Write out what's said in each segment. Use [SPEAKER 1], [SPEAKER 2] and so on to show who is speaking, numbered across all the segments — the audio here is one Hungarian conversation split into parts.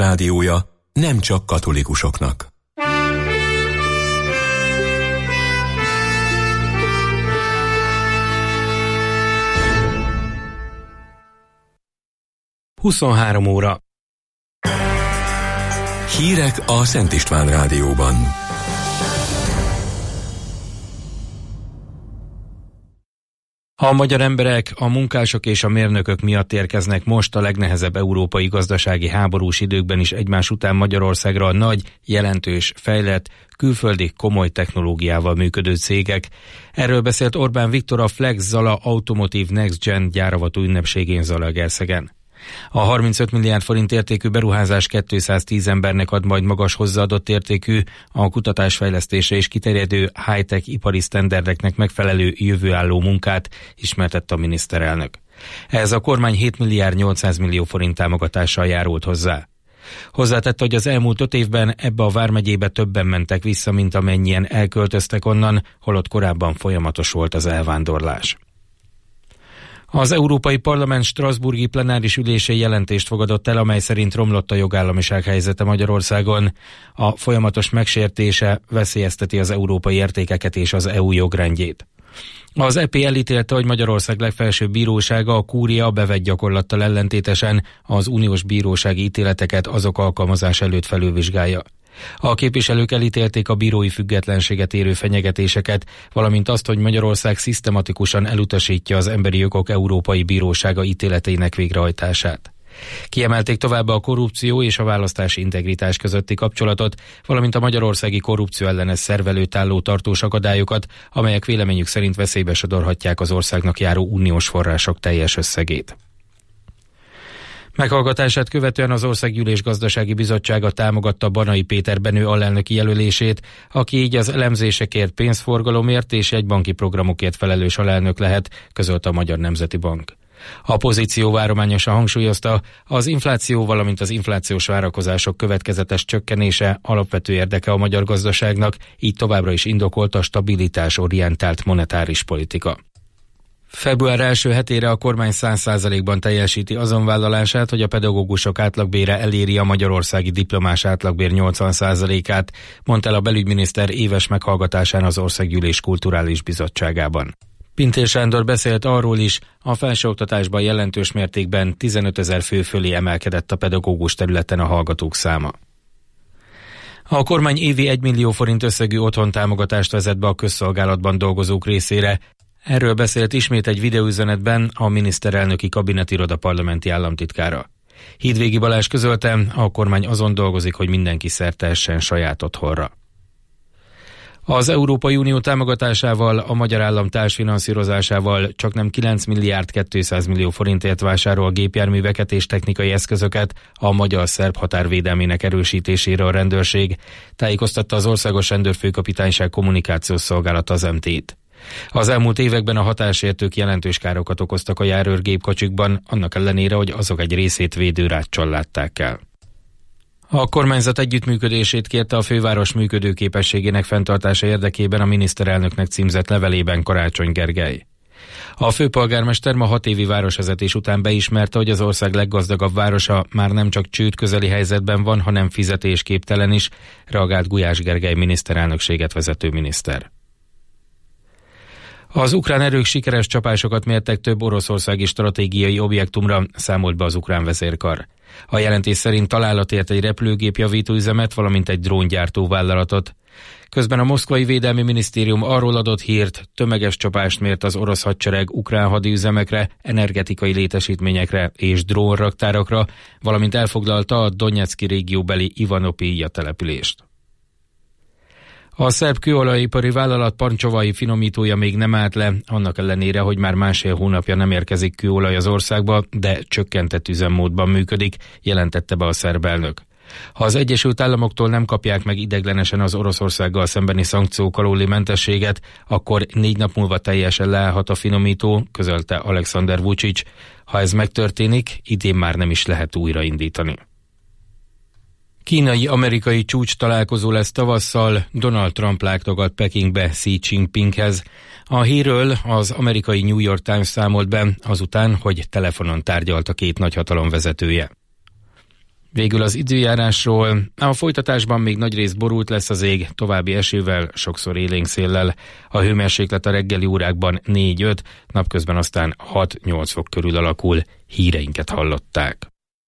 [SPEAKER 1] rádiója nem csak katolikusoknak.
[SPEAKER 2] Huszonhárom óra.
[SPEAKER 1] Hírek a Szent István rádióban.
[SPEAKER 2] A magyar emberek, a munkások és a mérnökök miatt érkeznek most a legnehezebb európai gazdasági háborús időkben is egymás után Magyarországra a nagy, jelentős, fejlett, külföldi komoly technológiával működő cégek. Erről beszélt Orbán Viktor a Flex Zala Automotive Next Gen gyáravató ünnepségén Zalaegerszegen. A 35 milliárd forint értékű beruházás 210 embernek ad majd magas hozzáadott értékű, a kutatásfejlesztésre és kiterjedő high-tech ipari sztenderdeknek megfelelő jövőálló munkát, ismertette a miniszterelnök. Ehhez a kormány 7 milliárd 800 millió forint támogatással járult hozzá. Hozzátette, hogy az elmúlt 5 évben ebbe a vármegyébe többen mentek vissza, mint amennyien elköltöztek onnan, holott korábban folyamatos volt az elvándorlás. Az Európai Parlament strasbourgi plenáris ülésén jelentést fogadott el, amely szerint romlott a jogállamiság helyzete Magyarországon. A folyamatos megsértése veszélyezteti az európai értékeket és az EU jogrendjét. Az EP elítélte, hogy Magyarország legfelsőbb bírósága, a kúria bevett gyakorlattal ellentétesen az uniós bírósági ítéleteket azok alkalmazás előtt felülvizsgálja. A képviselők elítélték a bírói függetlenséget érő fenyegetéseket, valamint azt, hogy Magyarország szisztematikusan elutasítja az Emberi Jogok Európai Bírósága ítéleteinek végrehajtását. Kiemelték továbbá a korrupció és a választási integritás közötti kapcsolatot, valamint a magyarországi korrupció ellenes szerv előtt álló tartós akadályokat, amelyek véleményük szerint veszélybe sodorhatják az országnak járó uniós források teljes összegét. Meghallgatását követően az Országgyűlés Gazdasági Bizottsága támogatta Banai Péter Benő alelnöki jelölését, aki így az elemzésekért, pénzforgalomért és jegybanki programokért felelős alelnök lehet, közölte a Magyar Nemzeti Bank. A pozíció várományosan hangsúlyozta, az infláció, valamint az inflációs várakozások következetes csökkenése alapvető érdeke a magyar gazdaságnak, így továbbra is indokolt a stabilitásorientált monetáris politika. Február első hetére a kormány 100%-ban teljesíti azon vállalását, hogy a pedagógusok átlagbére eléri a magyarországi diplomás átlagbér 80%-át, mondta el a belügyminiszter éves meghallgatásán az Országgyűlés Kulturális Bizottságában. Pintér Sándor beszélt arról is, a felsőoktatásban jelentős mértékben 15 000 fő fölé emelkedett a pedagógus területen a hallgatók száma. A kormány évi 1 millió forint összegű otthontámogatást vezet be a közszolgálatban dolgozók részére. Erről beszélt ismét egy videóüzenetben a miniszterelnöki kabinetiroda parlamenti államtitkára. Hídvégi Balázs közölte, a kormány azon dolgozik, hogy mindenki szert tehessen saját otthonra. Az Európai Unió támogatásával, a magyar állam társfinanszírozásával csaknem 9 milliárd 200 millió forintért vásárol gépjárműveket és technikai eszközöket a magyar-szerb határvédelmének erősítésére a rendőrség, tájékoztatta az Országos Rendőrfőkapitányság kommunikációs szolgálata az MT-t. Az elmúlt években a hatásértők jelentős károkat okoztak a járőrgépkocsikban, annak ellenére, hogy azok egy részét védőráccsal látták el. A kormányzat együttműködését kérte a főváros működőképességének fenntartása érdekében a miniszterelnöknek címzett levelében Karácsony Gergely. A főpolgármester ma 6 évi városvezetés után beismerte, hogy az ország leggazdagabb városa már nem csak csőd közeli helyzetben van, hanem fizetésképtelen is, reagált Gulyás Gergely miniszterelnökséget vezető miniszter. Az ukrán erők sikeres csapásokat mértek több oroszországi stratégiai objektumra, számolt be az ukrán vezérkar. A jelentés szerint találat ért egy repülőgépjavító üzemet, valamint egy dróngyártó vállalatot. Közben a moszkvai védelmi minisztérium arról adott hírt, tömeges csapást mért az orosz hadsereg ukrán hadiüzemekre, energetikai létesítményekre és drónraktárakra, valamint elfoglalta a Donetszki régióbeli Ivanopilja települést. A szerb kőolajipari vállalat pancsovai finomítója még nem állt le, annak ellenére, hogy már másfél hónapja nem érkezik kőolaj az országba, de csökkentett üzemmódban működik, jelentette be a szerb elnök. Ha az Egyesült Államoktól nem kapják meg ideiglenesen az Oroszországgal szembeni szankciók alóli mentességet, akkor 4 nap múlva teljesen leállhat a finomító, közölte Alexander Vučić. Ha ez megtörténik, idén már nem is lehet újraindítani. Kínai-amerikai csúcs találkozó lesz tavasszal, Donald Trump látogat Pekingbe Xi Jinpinghez. A hírről az amerikai New York Times számolt be azután, hogy telefonon tárgyalt a két nagyhatalom vezetője. Végül az időjárásról. A folytatásban még nagyrészt borult lesz az ég, további esővel, sokszor élénk széllel. A hőmérséklet a reggeli órákban 4-5, napközben aztán 6-8 fok körül alakul. Híreinket hallották.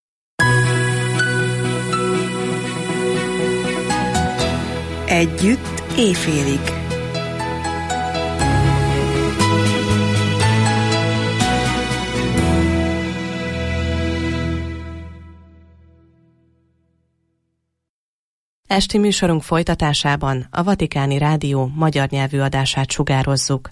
[SPEAKER 3] Együtt éjfélig. Esti műsorunk folytatásában a Vatikáni Rádió magyar nyelvű adását sugározzuk.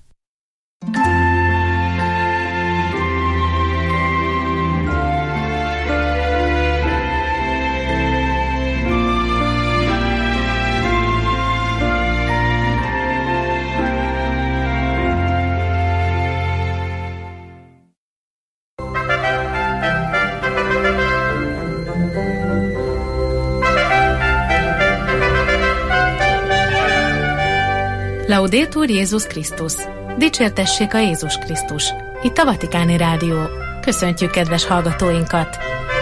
[SPEAKER 4] Laudetur Jézus Krisztus! Dicsértessék a Jézus Krisztus! Itt a Vatikáni Rádió. Köszöntjük kedves hallgatóinkat!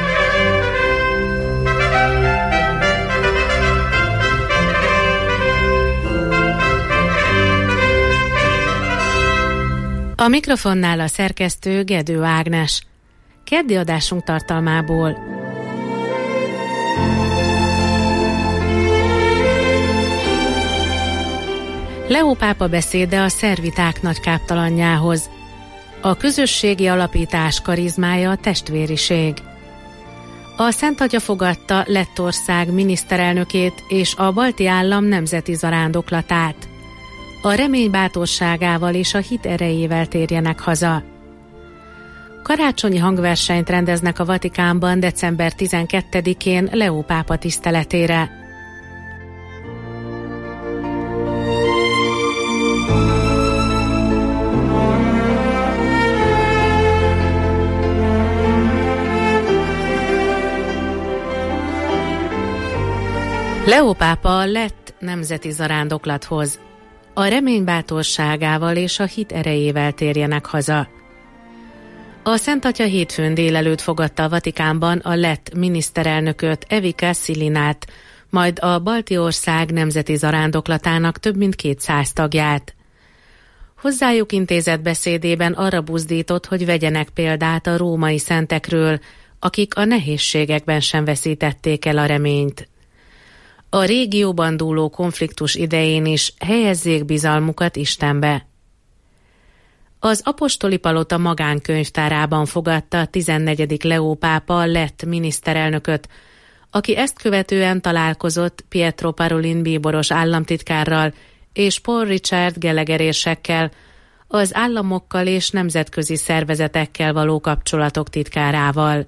[SPEAKER 4] A mikrofonnál a szerkesztő Gedő Ágnes. Keddi adásunk tartalmából. Leó pápa beszéde a szerviták nagykáptalanjához. A közösségi alapítás karizmája a testvériség. A Szent Atya fogadta Lettország miniszterelnökét és a balti állam nemzeti zarándoklatát. A remény bátorságával és a hit erejével térjenek haza. Karácsonyi hangversenyt rendeznek a Vatikánban december 12-én Leó pápa tiszteletére. Leó pápa lett nemzeti zarándoklathoz. A remény bátorságával és a hit erejével térjenek haza. A Szent Atya hétfőn délelőtt fogadta a Vatikánban a lett miniszterelnököt, Evika Szilinát, majd a Baltiország nemzeti zarándoklatának több mint 200 tagját. Hozzájuk intézett beszédében arra buzdított, hogy vegyenek példát a római szentekről, akik a nehézségekben sem veszítették el a reményt. A régióban dúló konfliktus idején is helyezzék bizalmukat Istenbe. Az apostoli palota magánkönyvtárában fogadta a 14. Leó pápa lett miniszterelnököt, aki ezt követően találkozott Pietro Parolin bíboros államtitkárral és Paul Richard gelegerésekkel, az államokkal és nemzetközi szervezetekkel való kapcsolatok titkárával.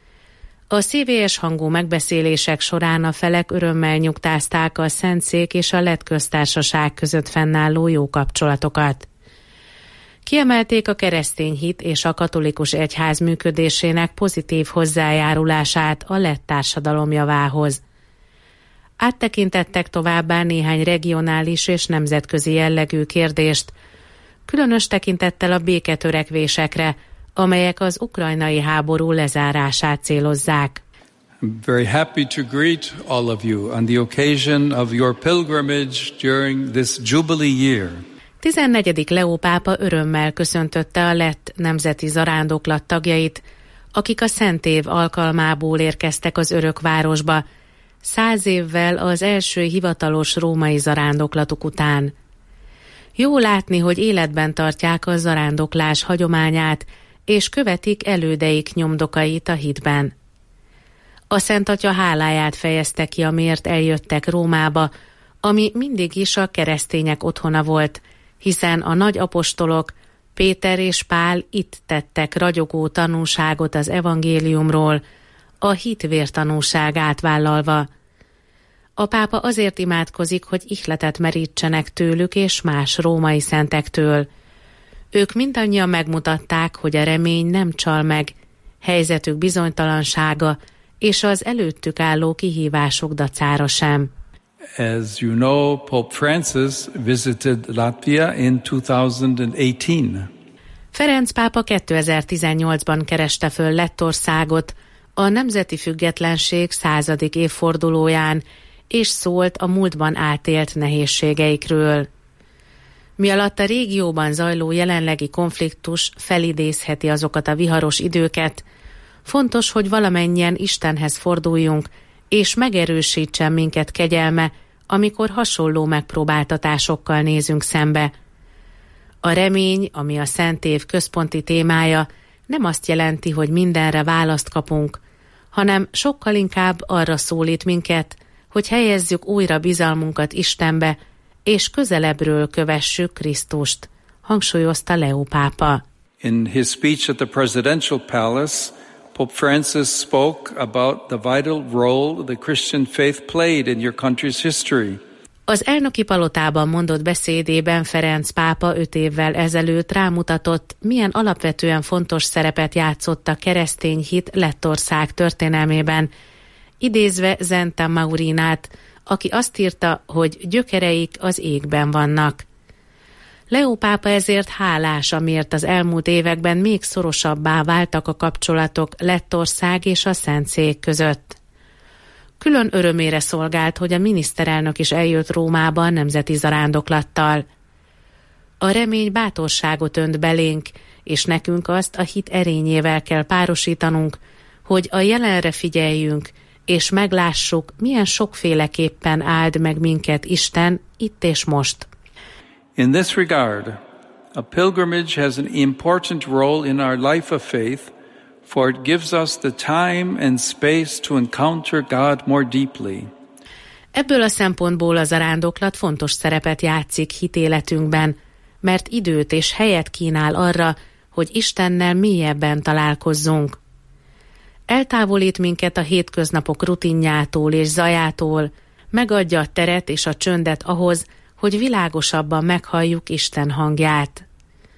[SPEAKER 4] A szívélyes hangú megbeszélések során a felek örömmel nyugtázták a Szentszék és a Lett köztársaság között fennálló jó kapcsolatokat. Kiemelték a keresztény hit és a katolikus egyház működésének pozitív hozzájárulását a lett társadalom javához. Áttekintettek továbbá néhány regionális és nemzetközi jellegű kérdést, különös tekintettel a béketörekvésekre, amelyek az ukrajnai háború lezárását célozzák.
[SPEAKER 5] I'm very happy to greet all of you on the occasion of your pilgrimage during this Jubilee year.
[SPEAKER 4] 14. Leó pápa örömmel köszöntötte a lett nemzeti zarándoklat tagjait, akik a Szent Év alkalmából érkeztek az örökvárosba, 100 évvel az első hivatalos római zarándoklatuk után. Jó látni, hogy életben tartják a zarándoklás hagyományát, és követik elődeik nyomdokait a hitben. A Szent Atya háláját fejezte ki, amiért eljöttek Rómába, ami mindig is a keresztények otthona volt, hiszen a nagy apostolok, Péter és Pál itt tettek ragyogó tanúságot az evangéliumról, a hit vértanúságát vállalva. A pápa azért imádkozik, hogy ihletet merítsenek tőlük és más római szentektől. Ők mindannyian megmutatták, hogy a remény nem csal meg, helyzetük bizonytalansága és az előttük álló kihívások dacára sem.
[SPEAKER 5] As you know, Pope Francis visited Latvia in 2018.
[SPEAKER 4] Ferenc pápa 2018-ban kereste föl Lettországot, a nemzeti függetlenség 100. évfordulóján, és szólt a múltban átélt nehézségeikről. Mi alatt a régióban zajló jelenlegi konfliktus felidézheti azokat a viharos időket, fontos, hogy valamennyien Istenhez forduljunk, és megerősítsen minket kegyelme, amikor hasonló megpróbáltatásokkal nézünk szembe. A remény, ami a Szent Év központi témája, nem azt jelenti, hogy mindenre választ kapunk, hanem sokkal inkább arra szólít minket, hogy helyezzük újra bizalmunkat Istenbe, és közelebbről kövessük Krisztust, hangsúlyozta Leó pápa.
[SPEAKER 5] In his speech at the Presidential Palace, Pope Francis spoke about the vital role the Christian faith played in your country's history.
[SPEAKER 4] Az elnöki palotában mondott beszédében Ferenc pápa 5 évvel ezelőtt rámutatott, milyen alapvetően fontos szerepet játszott a keresztény hit Lettország történelmében, idézve Zenta Maurinát, aki azt írta, hogy gyökereik az égben vannak. Leó pápa ezért hálás, amiért az elmúlt években még szorosabbá váltak a kapcsolatok Lettország és a Szentszék között. Külön örömére szolgált, hogy a miniszterelnök is eljött Rómába nemzeti zarándoklattal. A remény bátorságot önt belénk, és nekünk azt a hit erényével kell párosítanunk, hogy a jelenre figyeljünk, és meglássuk, milyen sokféleképpen áld meg minket Isten itt és most.
[SPEAKER 5] In this regard, a pilgrimage has an important role in our life of faith, for it gives us the time and space to encounter God more deeply.
[SPEAKER 4] Ebből a szempontból a zarándoklat fontos szerepet játszik hitéletünkben, mert időt és helyet kínál arra, hogy Istennel mélyebben találkozzunk. Eltávolít minket a hétköznapok rutinjától és zajától, megadja a teret és a csöndet ahhoz, hogy világosabban meghalljuk Isten hangját.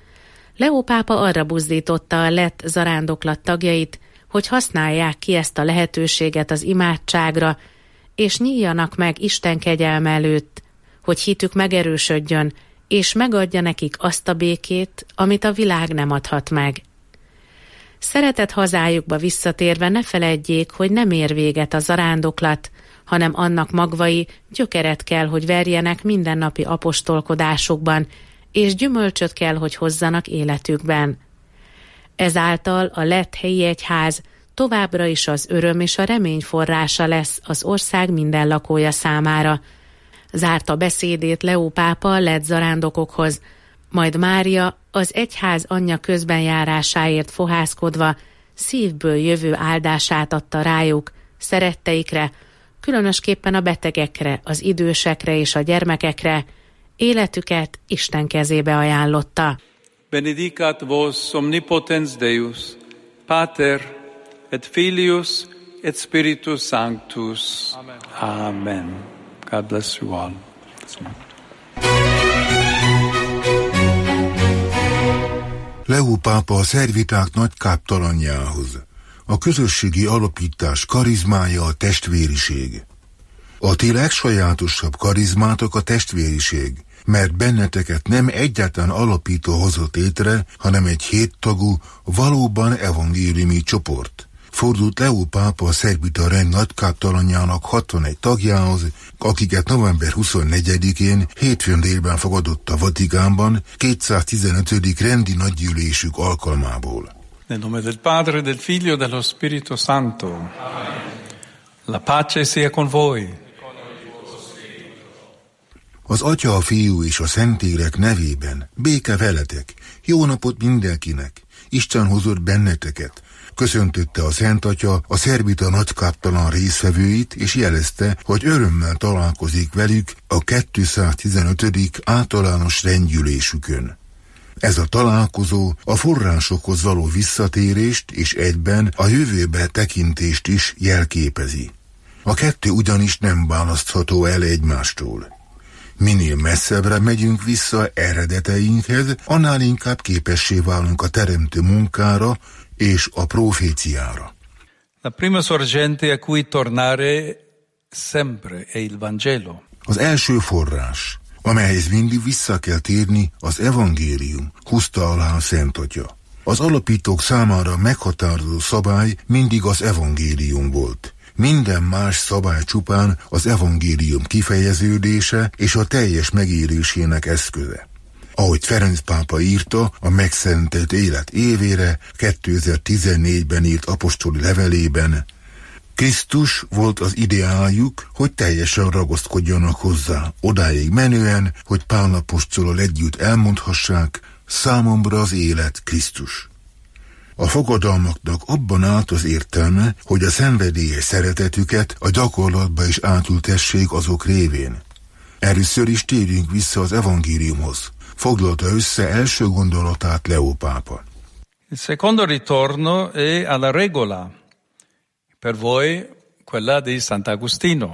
[SPEAKER 4] Leó pápa arra buzdította a lett zarándoklat tagjait, hogy használják ki ezt a lehetőséget az imádságra, és nyíljanak meg Isten kegyelme előtt, hogy hitük megerősödjön, és megadja nekik azt a békét, amit a világ nem adhat meg. Szeretett hazájukba visszatérve ne feledjék, hogy nem ér véget a zarándoklat, hanem annak magvai gyökeret kell, hogy verjenek mindennapi apostolkodásukban, és gyümölcsöt kell, hogy hozzanak életükben. Ezáltal a lett helyi egyház továbbra is az öröm és a remény forrása lesz az ország minden lakója számára. Zárta beszédét Leó pápa a lett zarándokokhoz, majd Mária az egyház anyja közbenjárásáért fohászkodva szívből jövő áldását adta rájuk, szeretteikre, különösképpen a betegekre, az idősekre és a gyermekekre, életüket Isten kezébe ajánlotta.
[SPEAKER 5] Benedicat vos omnipotens Deus, Pater et Filius et Spiritus Sanctus. Amen. Amen. God bless you all.
[SPEAKER 6] Leó pápa a szerviták nagy káptalanjához. A közösségi alapítás karizmája a testvériség. A ti legsajátosabb karizmátok a testvériség, mert benneteket nem egyetlen alapító hozott létre, hanem egy 7 tagú, valóban evangéliumi csoport. Fordult Leó pápa a szerbita rend nagykáptalanjának 61 tagjához, akiket november 24-én hétfőn délben fogadott a Vatikánban 215. rendi nagygyűlésük alkalmából.
[SPEAKER 5] Nel nome del Padre, del Figlio e dello Spirito Santo. Amen. La pace sia con voi.
[SPEAKER 6] Az Atya, a Fiú és a Szentlélek nevében béke veletek, jó napot mindenkinek, Isten hozott benneteket. Köszöntötte a Szent Atya a szerbita nagykáptalan résztvevőit, és jelezte, hogy örömmel találkozik velük a 215. általános rendgyűlésükön. Ez a találkozó a forrásokhoz való visszatérést és egyben a jövőbe tekintést is jelképezi. A kettő ugyanis nem választható el egymástól. Minél messzebbre megyünk vissza eredeteinkhez, annál inkább képessé válunk a teremtő munkára és a proféciára.
[SPEAKER 5] La prima sorgente a cui tornare sempre è il Vangelo.
[SPEAKER 6] Az első forrás, amelyhez mindig vissza kell térni, az evangélium, húzta alá a Szent Atya. Az alapítók számára meghatározó szabály mindig az evangélium volt. Minden más szabály csupán az evangélium kifejeződése és a teljes megélésének eszköze. Ahogy Ferenc pápa írta a megszentelt élet évére 2014-ben írt apostoli levelében, Krisztus volt az ideáljuk, hogy teljesen ragaszkodjanak hozzá, odáig menően, hogy Pál apostolal együtt elmondhassák, számomra az élet Krisztus. A fogadalmaknak abban állt az értelme, hogy a szenvedélyes szeretetüket a gyakorlatba is átültessék azok révén. Először is térjünk vissza az evangéliumhoz. Foglalta össze első gondolatát Leó pápa.
[SPEAKER 5] Il secondo ritorno è alla regola. Per voi quella di Sant'Agostino.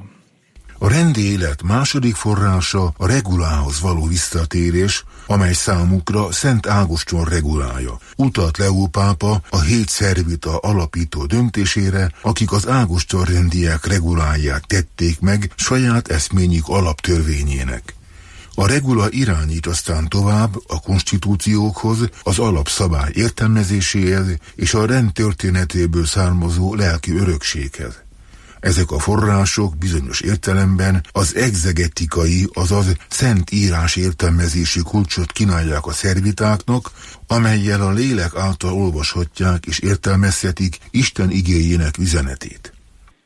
[SPEAKER 6] A rendi élet második forrása a regulához való visszatérés, amely számukra Szent Ágoston regulája. Utalt Leó pápa a 7 szervita alapító döntésére, akik az Ágoston rendiek reguláját tették meg saját eszményük alaptörvényének. A regula irányít aztán tovább a konstitúciókhoz, az alapszabály értelmezéséhez és a rend történetéből származó lelki örökséghez. Ezek a források bizonyos értelemben az egzegetikai, azaz szent írás értelmezési kulcsot kínálják a szervitáknak, amellyel a lélek által olvashatják és értelmezhetik Isten igéjének üzenetét.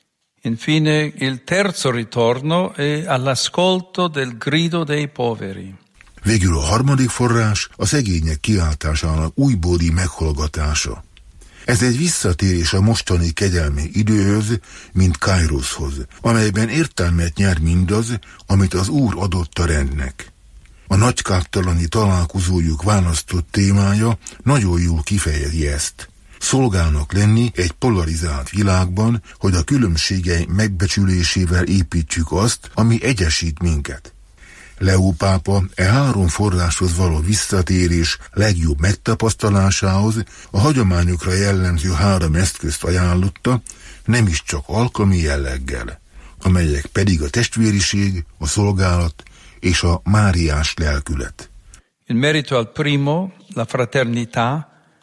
[SPEAKER 5] Infine, il terzo ritorno è all'ascolto del grido dei poveri.
[SPEAKER 6] Végül a harmadik forrás a szegények kiáltásának újbóli meghallgatása. Ez egy visszatérés a mostani kegyelmi időhöz, mint Kairoszhoz, amelyben értelmet nyer mindaz, amit az Úr adott a rendnek. A nagykáptalani találkozójuk választott témája nagyon jól kifejezi ezt. Szolgálnak lenni egy polarizált világban, hogy a különbségei megbecsülésével építsük azt, ami egyesít minket. Leó pápa e 3 forráshoz való visszatérés legjobb megtapasztalásához a hagyományokra jellemző 3 eszközt ajánlotta, nem is csak alkalmi jelleggel, amelyek pedig a testvériség, a szolgálat és a máriás lelkület.
[SPEAKER 5] In merito al primo, la fraternità,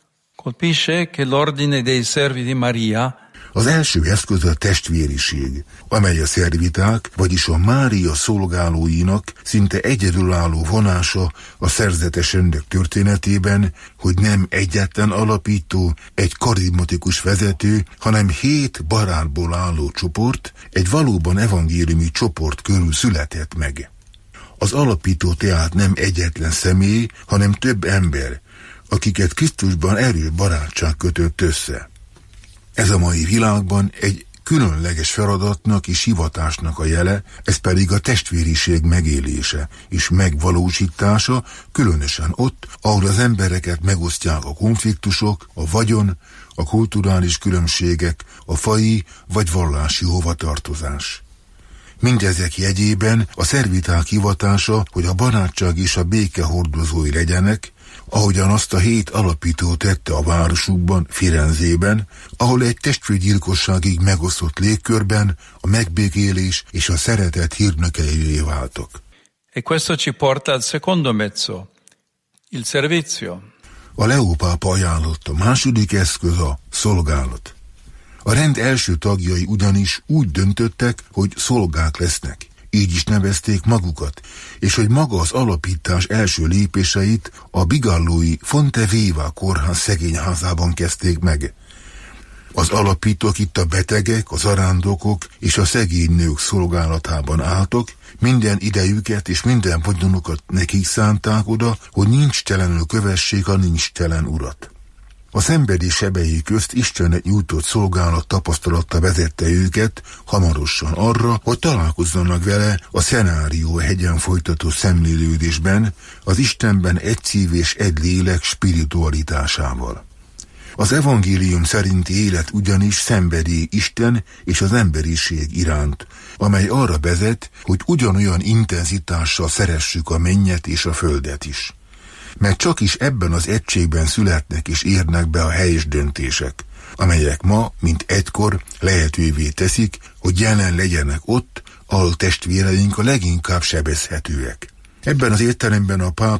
[SPEAKER 5] colpisce che l'ordine dei servi di Maria.
[SPEAKER 6] Az első eszköz a testvériség, amely a szerviták, vagyis a Mária szolgálóinak szinte egyedülálló vonása a szerzetes rendek történetében, hogy nem egyetlen alapító, egy karizmatikus vezető, hanem 7 barátból álló csoport, egy valóban evangéliumi csoport körül született meg. Az alapító tehát nem egyetlen személy, hanem több ember, akiket Krisztusban erős barátság kötött össze. Ez a mai világban egy különleges feladatnak és hivatásnak a jele, ez pedig a testvériség megélése és megvalósítása, különösen ott, ahol az embereket megosztják a konfliktusok, a vagyon, a kulturális különbségek, a faji vagy vallási hovatartozás. Mindezek jegyében a szerviták hivatása, hogy a barátság és a béke hordozói legyenek, ahogyan azt a 7 alapító tette a városukban, Firenzében, ahol egy testvérgyilkosságig megosztott légkörben a megbékélés és a szeretet hírnökeivé váltak.
[SPEAKER 5] E questo ci porta al secondo mezzo, il servizio.
[SPEAKER 6] A Leó pápa ajánlott a második eszköz a szolgálat. A rend első tagjai ugyanis úgy döntöttek, hogy szolgák lesznek. Így is nevezték magukat, és hogy maga az alapítás első lépéseit a bigallói Fonte Viva kórház szegényházában kezdték meg. Az alapítók itt a betegek, az arándokok és a szegény nők szolgálatában álltak, minden idejüket és minden vagyonukat nekik szánták oda, hogy nincstelenül kövessék a nincstelen urat. A szenvedés sebei közt Istennek nyújtott szolgálat tapasztalata vezette őket hamarosan arra, hogy találkozzanak vele a Szenárió hegyen folytatott szemlélődésben, az Istenben egy szív és egy lélek spiritualitásával. Az evangélium szerinti élet ugyanis szenvedély Isten és az emberiség iránt, amely arra vezet, hogy ugyanolyan intenzitással szeressük a mennyet és a földet is. Mert csak is ebben az egységben születnek és érnek be a helyes döntések, amelyek ma, mint egykor lehetővé teszik, hogy jelen legyenek ott, ahol testvéreink a leginkább sebezhetőek. Ebben az értelemben a pápa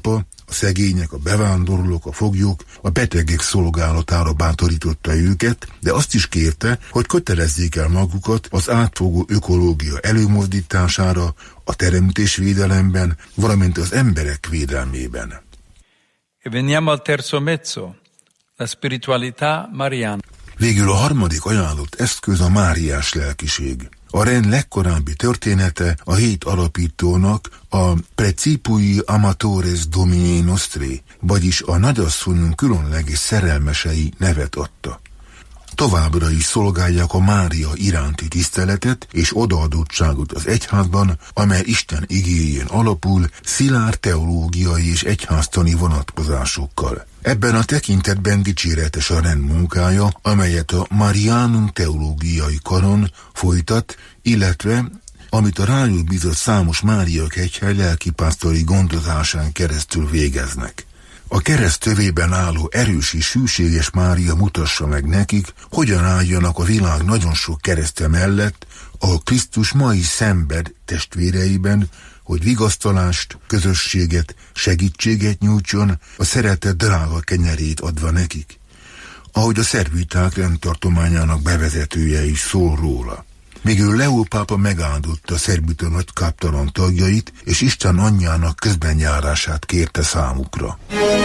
[SPEAKER 6] a szegények, a bevándorlók, a foglyok, a betegek szolgálatára bátorította őket, de azt is kérte, hogy kötelezzék el magukat az átfogó ökológia előmozdítására, a teremtésvédelemben, valamint az emberek védelmében.
[SPEAKER 5] Veniamo al terzo mezzo, la spiritualità mariana.
[SPEAKER 6] Végül a harmadik ajánlott eszköz a máriás lelkiség. A rend legkorábbi története a 7 alapítónak a Precipui Amatores Domini Nostri, vagyis a nagyasszonyunk különleges szerelmesei nevet adta. Továbbra is szolgálják a Mária iránti tiszteletet és odaadottságot az egyházban, amely Isten igéjén alapul, szilárd teológiai és egyháztani vonatkozásokkal. Ebben a tekintetben dicséretes a rend munkája, amelyet a Marianum teológiai karon folytat, illetve amit a rájuk bízott számos Mária kegyhely lelkipásztori gondozásán keresztül végeznek. A kereszt tövében álló erős és hűséges Mária mutassa meg nekik, hogyan álljanak a világ nagyon sok kereszte mellett, ahol Krisztus ma is szenved testvéreiben, hogy vigasztalást, közösséget, segítséget nyújtson, a szeretet drága kenyerét adva nekik. Ahogy a szervíták rendtartományának bevezetője is szól róla. Végül Leó pápa megáldotta szerbita nagykáptalan tagjait, és Isten anyjának közbenjárását kérte számukra.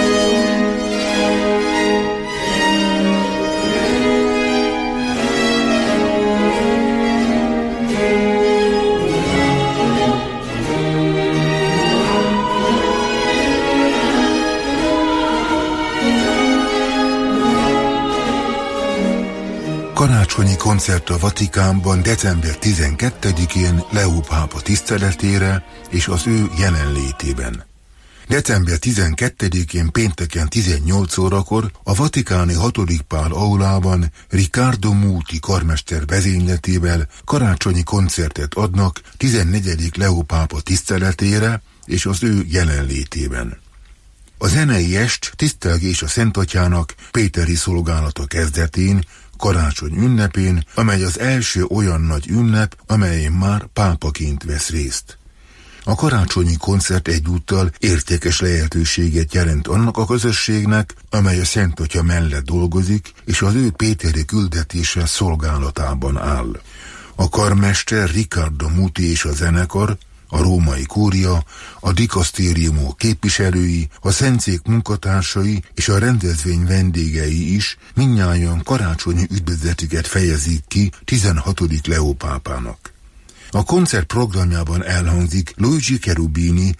[SPEAKER 6] Karácsonyi koncert a Vatikánban december 12-én Leó pápa tiszteletére és az ő jelenlétében. December 12-én pénteken 18 órakor a vatikáni 6. Pál aulában Riccardo Muti karmester vezényletével karácsonyi koncertet adnak 14. Leó pápa tiszteletére és az ő jelenlétében. A zenei est tisztelgés a Szentatyának péteri szolgálata kezdetén, karácsony ünnepén, amely az első olyan nagy ünnep, amelyen már pápaként vesz részt. A karácsonyi koncert egyúttal értékes lehetőséget jelent annak a közösségnek, amely a Szent Atya mellett dolgozik, és az ő péteri küldetése szolgálatában áll. A karmester Riccardo Muti és a zenekar, a római kúria, a dikasztériumok képviselői, a szentszék munkatársai és a rendezvény vendégei is mindnyájan karácsonyi üdvözletüket fejezik ki 16. Leó pápának. A koncert programjában elhangzik Luigi Cherubini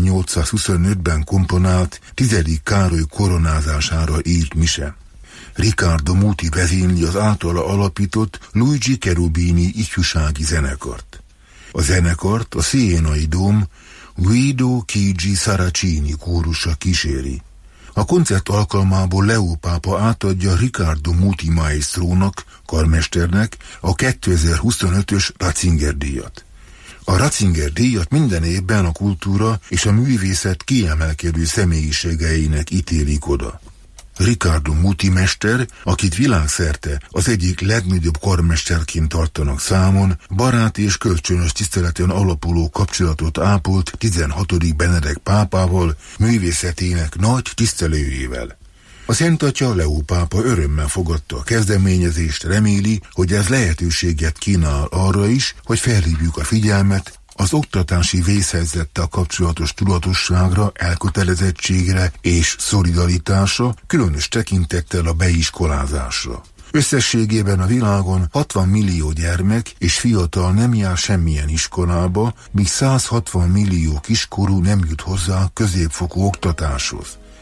[SPEAKER 6] 1825-ben komponált 10. Károly koronázására írt mise. Riccardo Muti vezényli az általa alapított Luigi Cherubini ifjúsági zenekart. A zenekart a Sienai dóm Guido Chigi Saracini kórusa kíséri. A koncert alkalmából Leó pápa átadja Riccardo Muti maestrónak, karmesternek a 2025-ös Ratzinger díjat. A Ratzinger díjat minden évben a kultúra és a művészet kiemelkedő személyiségeinek ítélik oda. Riccardo Muti mester, akit világszerte az egyik legnagyobb karmesterként tartanak számon, barát és kölcsönös tiszteleten alapuló kapcsolatot ápolt 16. Benedek pápával, művészetének nagy tisztelőjével. A Szent Atya Leó pápa örömmel fogadta a kezdeményezést, reméli, hogy ez lehetőséget kínál arra is, hogy felhívjuk a figyelmet az oktatási vészhelyzettel kapcsolatos tudatosságra, elkötelezettségre és szolidaritásra, különös tekintettel a beiskolázásra. Összességében a világon 60 millió gyermek és fiatal nem jár semmilyen iskolába, míg 160 millió kiskorú nem jut hozzá középfokú oktatáshoz.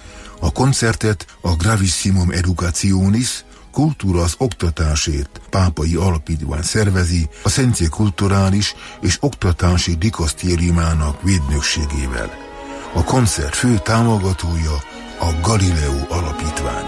[SPEAKER 6] A koncertet a Gravissimum Educationis, Kultúra az oktatásért pápai alapítvány szervezi a Szentszék kulturális és oktatási dikasztériumának védnökségével. A koncert fő támogatója a Galileo Alapítvány.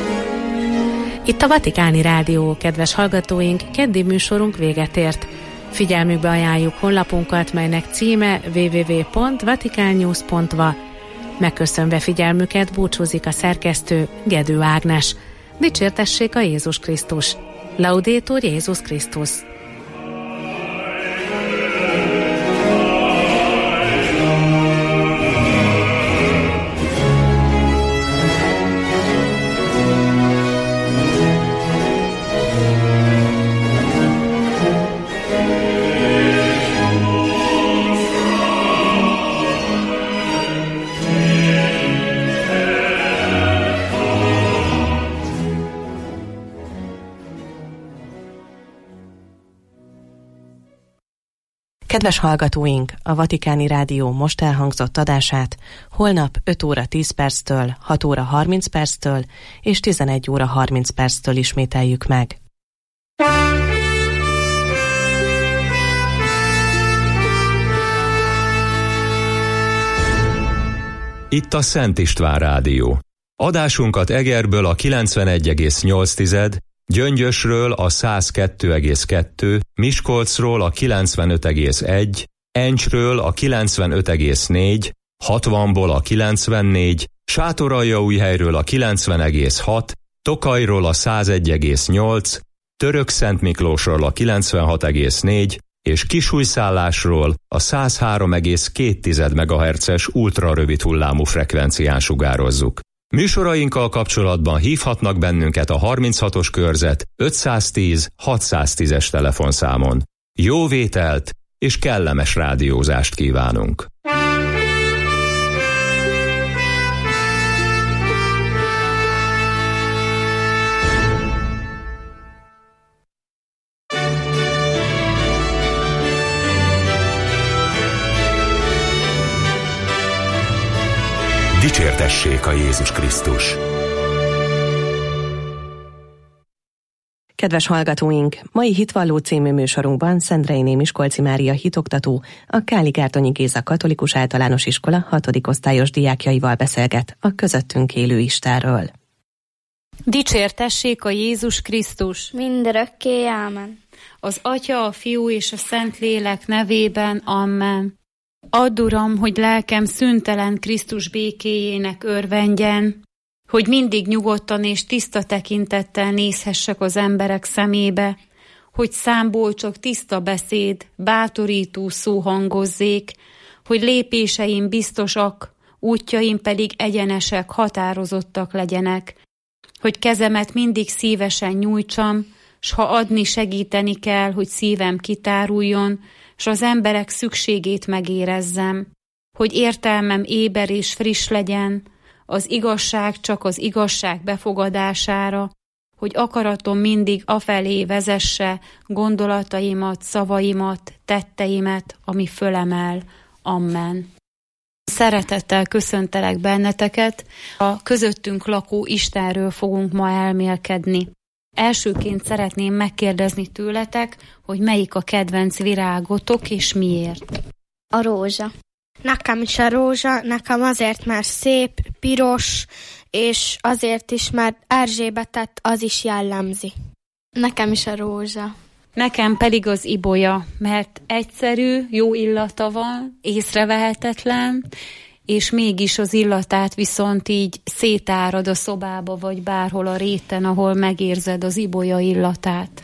[SPEAKER 4] Itt a Vatikáni Rádió, kedves hallgatóink, keddi műsorunk véget ért. Figyelmükbe ajánljuk honlapunkat, melynek címe www.vaticannews.va. Megköszönve figyelmüket búcsúzik a szerkesztő, Gedő Ágnes. Dicsértessék a Jézus Krisztus! Laudetur Jézus Krisztus!
[SPEAKER 3] Kedves hallgatóink, a Vatikáni Rádió most elhangzott adását holnap 5 óra 10 perctől, 6 óra 30 perctől és 11 óra 30 perctől ismételjük meg.
[SPEAKER 1] Itt a Szent István Rádió. Adásunkat Egerből a 91,8, Gyöngyösről a 102,2, Miskolcról a 95,1, Encsről a 95,4, 60-ból a 94, Sátoraljaújhelyről a 90,6, Tokajról a 101,8, Törökszentmiklósról a 96,4 és Kisújszállásról a 103,2 MHz-es ultrarövid hullámú frekvencián sugározzuk. Műsorainkkal kapcsolatban hívhatnak bennünket a 36-os körzet 510 610-es telefonszámon. Jó vételt és kellemes rádiózást kívánunk! Dicsértessék a Jézus Krisztus!
[SPEAKER 3] Kedves hallgatóink, mai Hitvalló című műsorunkban Szendreiné Miskolci Mária hitoktató, a Káli-Gártonyi Géza Katolikus Általános Iskola 6. osztályos diákjaival beszélget a közöttünk élő Istenről.
[SPEAKER 7] Dicsértessék a Jézus Krisztus!
[SPEAKER 8] Mindörökké, ámen.
[SPEAKER 7] Az Atya, a Fiú és a Szentlélek nevében, amen. Add, Uram, hogy lelkem szüntelen Krisztus békéjének örvendjen, hogy mindig nyugodtan és tiszta tekintettel nézhessek az emberek szemébe, hogy számból csak tiszta beszéd, bátorító szó hangozzék, hogy lépéseim biztosak, útjaim pedig egyenesek, határozottak legyenek, hogy kezemet mindig szívesen nyújtsam, s ha adni segíteni kell, hogy szívem kitáruljon, s az emberek szükségét megérezzem, hogy értelmem éber és friss legyen, az igazság csak az igazság befogadására, hogy akaratom mindig afelé vezesse gondolataimat, szavaimat, tetteimet, ami fölemel. Amen. Szeretettel köszöntelek benneteket, a közöttünk lakó Istenről fogunk ma elmélkedni. Elsőként szeretném megkérdezni tőletek, hogy melyik a kedvenc virágotok és miért.
[SPEAKER 8] A rózsa. Nekem is a rózsa, nekem azért, mert szép, piros, és azért is, mert Erzsébetet az is jellemzi. Nekem is a rózsa.
[SPEAKER 7] Nekem pedig az ibolya, mert egyszerű, jó illata van, észrevehetetlen, és mégis az illatát viszont így szétárad a szobába, vagy bárhol a réten, ahol megérzed az ibolya illatát.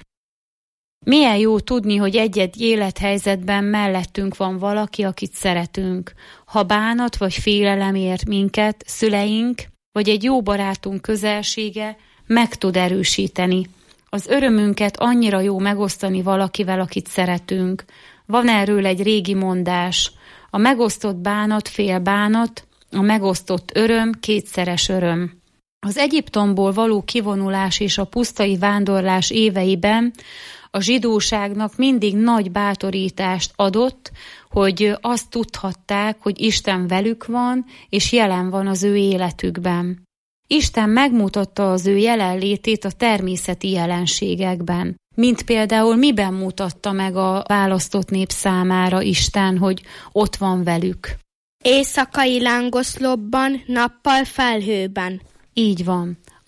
[SPEAKER 7] Milyen jó tudni, hogy egy-egy élethelyzetben mellettünk van valaki, akit szeretünk. Ha bánat vagy félelem ért minket, szüleink, vagy egy jó barátunk közelsége meg tud erősíteni. Az örömünket annyira jó megosztani valakivel, akit szeretünk. Van erről egy régi mondás: a megosztott bánat fél bánat, a megosztott öröm kétszeres öröm. Az Egyiptomból való kivonulás és a pusztai vándorlás éveiben a zsidóságnak mindig nagy bátorítást adott, hogy azt tudhatták, hogy Isten velük van, és jelen van az ő életükben. Isten megmutatta az ő jelenlétét a természeti jelenségekben. Mint például miben mutatta meg a választott nép számára Isten, hogy ott van velük?
[SPEAKER 8] Éjszakai lángoszlopban, nappal felhőben.
[SPEAKER 7] Így van.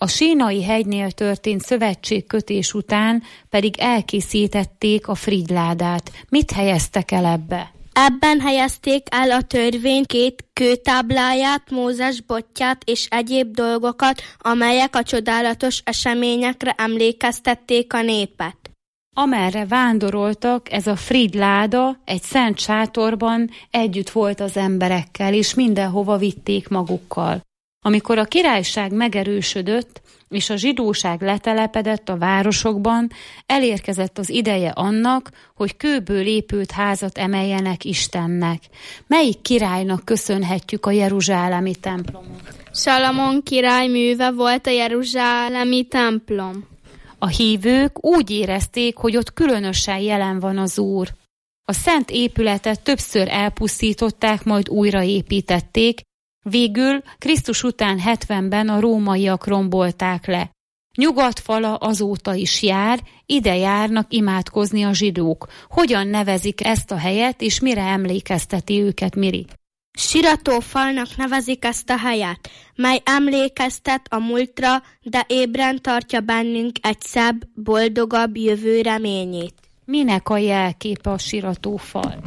[SPEAKER 7] A Sínai hegynél történt szövetségkötés után pedig elkészítették a frigyládát. Mit helyeztek el ebbe?
[SPEAKER 8] Ebben helyezték el a törvény 2 kőtábláját, Mózes botját és egyéb dolgokat, amelyek a csodálatos eseményekre emlékeztették a népet.
[SPEAKER 7] Amerre vándoroltak, ez a frigyláda egy szent sátorban együtt volt az emberekkel, és mindenhova vitték magukkal. Amikor a királyság megerősödött, és a zsidóság letelepedett a városokban, elérkezett az ideje annak, hogy kőből épült házat emeljenek Istennek. Melyik királynak köszönhetjük a jeruzsálemi templomot?
[SPEAKER 8] Salamon király műve volt a jeruzsálemi templom.
[SPEAKER 7] A hívők úgy érezték, hogy ott különösen jelen van az Úr. A szent épületet többször elpusztították, majd újraépítették, végül Krisztus után 70-ben a rómaiak rombolták le. Nyugatfala azóta is jár, ide járnak imádkozni a zsidók. Hogyan nevezik ezt a helyet, és mire emlékezteti őket, Miri?
[SPEAKER 8] Siratófalnak nevezik ezt a helyet, mely emlékeztet a múltra, de ébren tartja bennünk egy szebb, boldogabb jövő reményét.
[SPEAKER 7] Minek a jelképe a siratófal?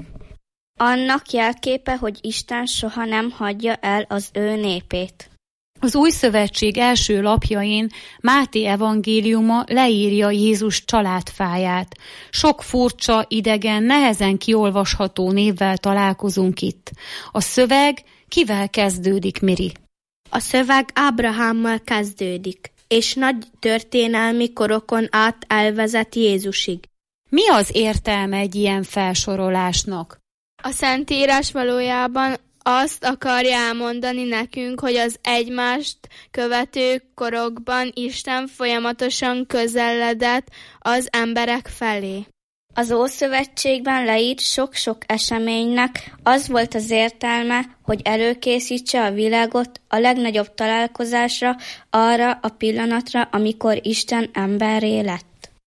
[SPEAKER 8] Annak jelképe, hogy Isten soha nem hagyja el az ő népét.
[SPEAKER 7] Az Új Szövetség első lapjain Máté evangéliuma leírja Jézus családfáját. Sok furcsa, idegen, nehezen kiolvasható névvel találkozunk itt. A szöveg kivel kezdődik, Miri?
[SPEAKER 8] A szöveg Ábrahámmal kezdődik, és nagy történelmi korokon át elvezet Jézusig.
[SPEAKER 7] Mi az értelme egy ilyen felsorolásnak?
[SPEAKER 8] A Szentírás valójában azt akarja elmondani nekünk, hogy az egymást követő korokban Isten folyamatosan közeledett az emberek felé. Az Ószövetségben leírt sok-sok eseménynek az volt az értelme, hogy előkészítse a világot a legnagyobb találkozásra, arra a pillanatra, amikor Isten emberré lett.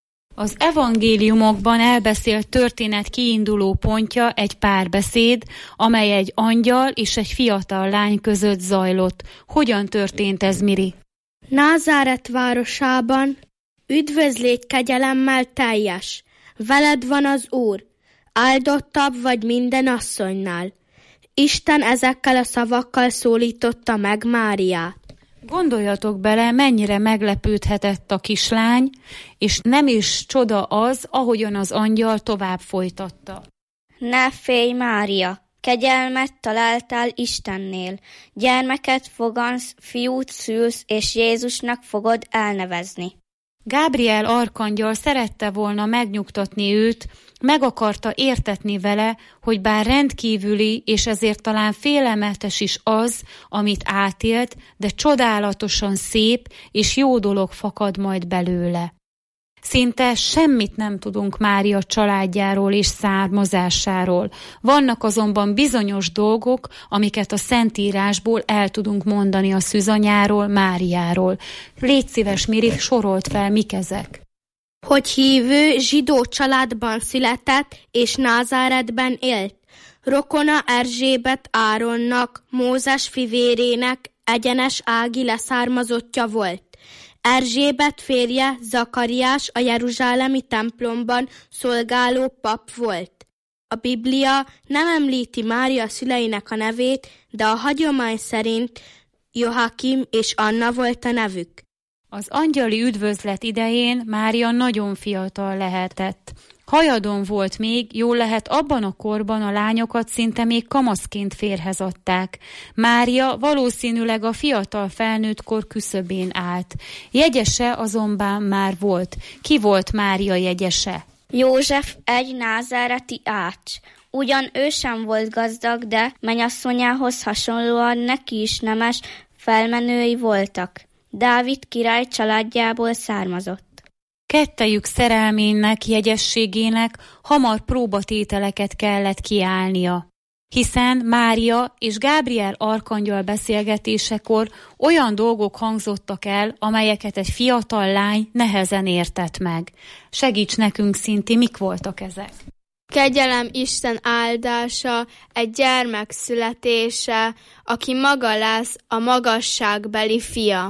[SPEAKER 7] Az evangéliumokban elbeszélt történet kiinduló pontja egy párbeszéd, amely egy angyal és egy fiatal lány között zajlott. Hogyan történt ez, Miri?
[SPEAKER 8] Názáret városában: üdvözlégy kegyelemmel teljes, veled van az Úr, áldottabb vagy minden asszonynál. Isten ezekkel a szavakkal szólította meg Máriát.
[SPEAKER 7] Gondoljatok bele, mennyire meglepődhetett a kislány, és nem is csoda az, ahogyan az angyal tovább folytatta.
[SPEAKER 8] Ne félj, Mária, kegyelmet találtál Istennél, gyermeket fogansz, fiút szülsz, és Jézusnak fogod elnevezni.
[SPEAKER 7] Gábriel arkangyal szerette volna megnyugtatni őt, meg akarta értetni vele, hogy bár rendkívüli, és ezért talán félelmetes is az, amit átélt, de csodálatosan szép és jó dolog fakad majd belőle. Szinte semmit nem tudunk Mária családjáról és származásáról. Vannak azonban bizonyos dolgok, amiket a Szentírásból el tudunk mondani a szűzanyáról, Máriáról. Légy szíves, Miri, sorolt fel, mik ezek?
[SPEAKER 8] Hogy hívő, zsidó családban született, és Názáretben élt. Rokona Erzsébet Áronnak, Mózes fivérének egyenes ági leszármazottja volt. Erzsébet férje, Zakariás a jeruzsálemi templomban szolgáló pap volt. A Biblia nem említi Mária szüleinek a nevét, de a hagyomány szerint Joakim és Anna volt a nevük.
[SPEAKER 7] Az angyali üdvözlet idején Mária nagyon fiatal lehetett. Hajadon volt még, jól lehet abban a korban a lányokat szinte még kamaszként férhez adták. Mária valószínűleg a fiatal felnőttkor küszöbén állt. Jegyese azonban már volt. Ki volt Mária jegyese?
[SPEAKER 8] József egy názáreti ács. Ugyan ő sem volt gazdag, de mennyasszonyához hasonlóan neki is nemes felmenői voltak. Dávid király családjából származott.
[SPEAKER 7] Kettejük szerelmének, jegyességének hamar próbatételeket kellett kiállnia, hiszen Mária és Gábriel arkangyal beszélgetésekor olyan dolgok hangzottak el, amelyeket egy fiatal lány nehezen értett meg. Segíts nekünk, Szinti, mik voltak ezek?
[SPEAKER 8] Kegyelem Isten áldása, egy gyermek születése, aki maga lesz a magasságbeli fia.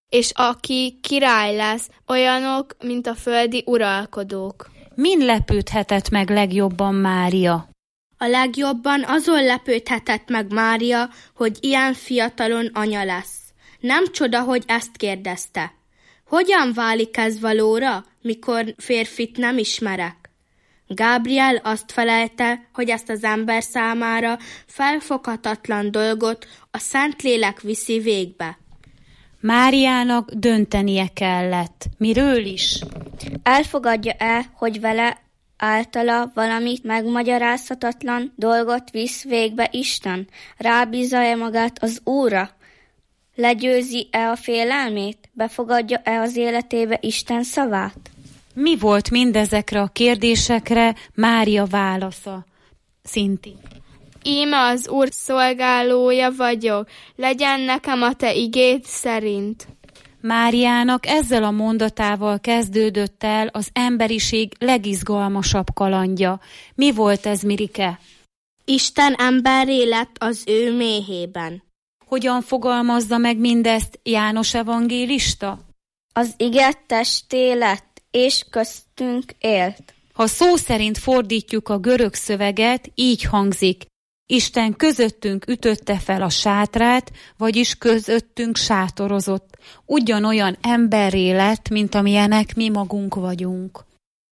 [SPEAKER 8] és aki király lesz, olyanok, mint a földi uralkodók.
[SPEAKER 7] Min lepődhetett meg legjobban Mária?
[SPEAKER 8] A legjobban azon lepődhetett meg Mária, hogy ilyen fiatalon anya lesz. Nem csoda, hogy ezt kérdezte. Hogyan válik ez valóra, mikor férfit nem ismerek? Gábriel azt felelte, hogy ezt az ember számára felfoghatatlan dolgot a Szentlélek viszi végbe.
[SPEAKER 7] Máriának döntenie kellett. Miről is?
[SPEAKER 9] Elfogadja-e, hogy vele általa valamit megmagyarázhatatlan dolgot visz végbe Isten? Rábízza-e magát az Úrra? Legyőzi-e a félelmét? Befogadja-e az életébe Isten szavát?
[SPEAKER 7] Mi volt mindezekre a kérdésekre Mária válasza? Szinti.
[SPEAKER 8] Íme az Úr szolgálója vagyok, legyen nekem a te igéd szerint.
[SPEAKER 7] Máriának ezzel a mondatával kezdődött el az emberiség legizgalmasabb kalandja. Mi volt ez, Mirike?
[SPEAKER 8] Isten emberré lett az ő méhében.
[SPEAKER 7] Hogyan fogalmazza meg mindezt János evangélista?
[SPEAKER 9] Az ige testé lett, és köztünk élt.
[SPEAKER 7] Ha szó szerint fordítjuk a görög szöveget, így hangzik: Isten közöttünk ütötte fel a sátrát, vagyis közöttünk sátorozott. Ugyanolyan emberré lett, mint amilyenek mi magunk vagyunk.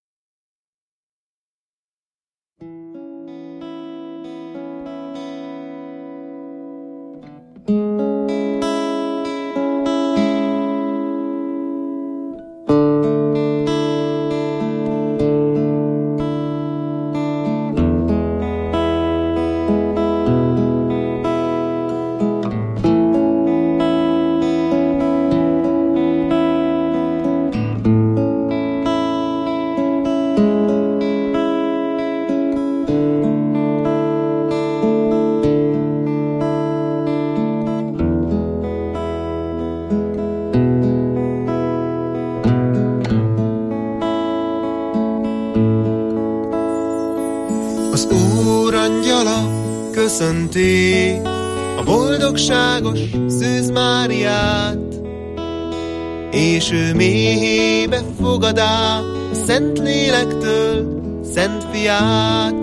[SPEAKER 10] Köszönti a boldogságos Szűz Máriát, és ő méhébe fogadá a Szentlélektől Szent Fiát.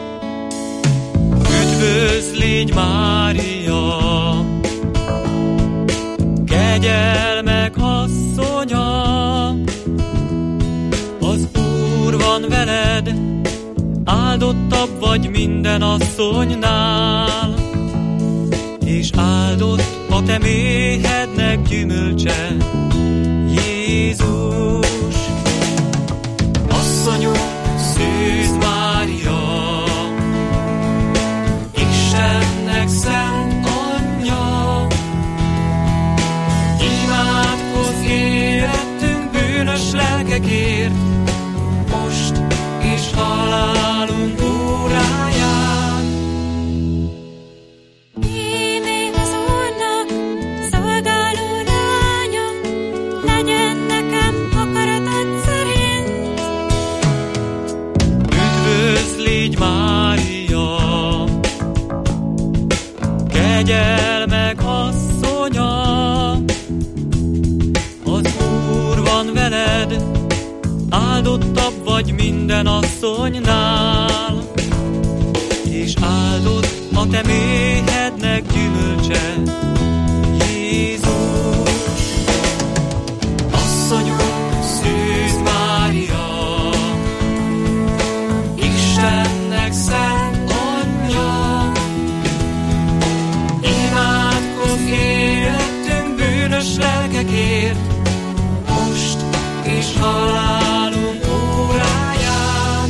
[SPEAKER 11] Üdvözl légy Mária, kegyelmek asszonya, az Úr van veled, áldottabb vagy minden asszonynál, és áldott a te méhednek gyümölcse, Jézus. Asszonyunk, Szűz Mária, Istennek szent anyja, imádkozz életünk bűnös lelkekért, most és halálunk óráján.
[SPEAKER 12] Íme az Úrnak szolgáló lánya, legyen nekem akaratod szerint.
[SPEAKER 11] Üdvözl légy Mária, kegyelmek asszonya, az Úr van veled, áldottabb vagy minden asszonynál, és áldott a te méhednek gyümölcse, Jézus. Asszonyunk, Szűz Mária, Istennek szent anyja, imádkozz életünk bűnös lelkekért, most és halálunk óráján.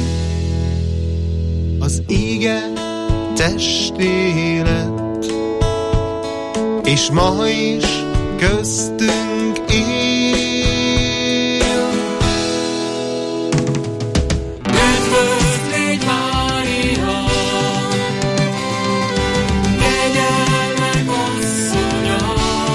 [SPEAKER 10] Az ige testé lett, és ma is köztünk él.
[SPEAKER 11] Üdvözl légy Mária, kegyelmek asszonya,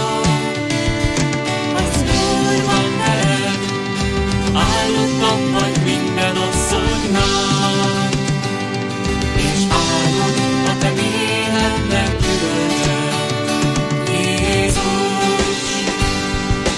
[SPEAKER 11] az Úr van veled, áldottabb vagy minden asszonynál, és áldott a te méhednek gyümölcse, Jézus.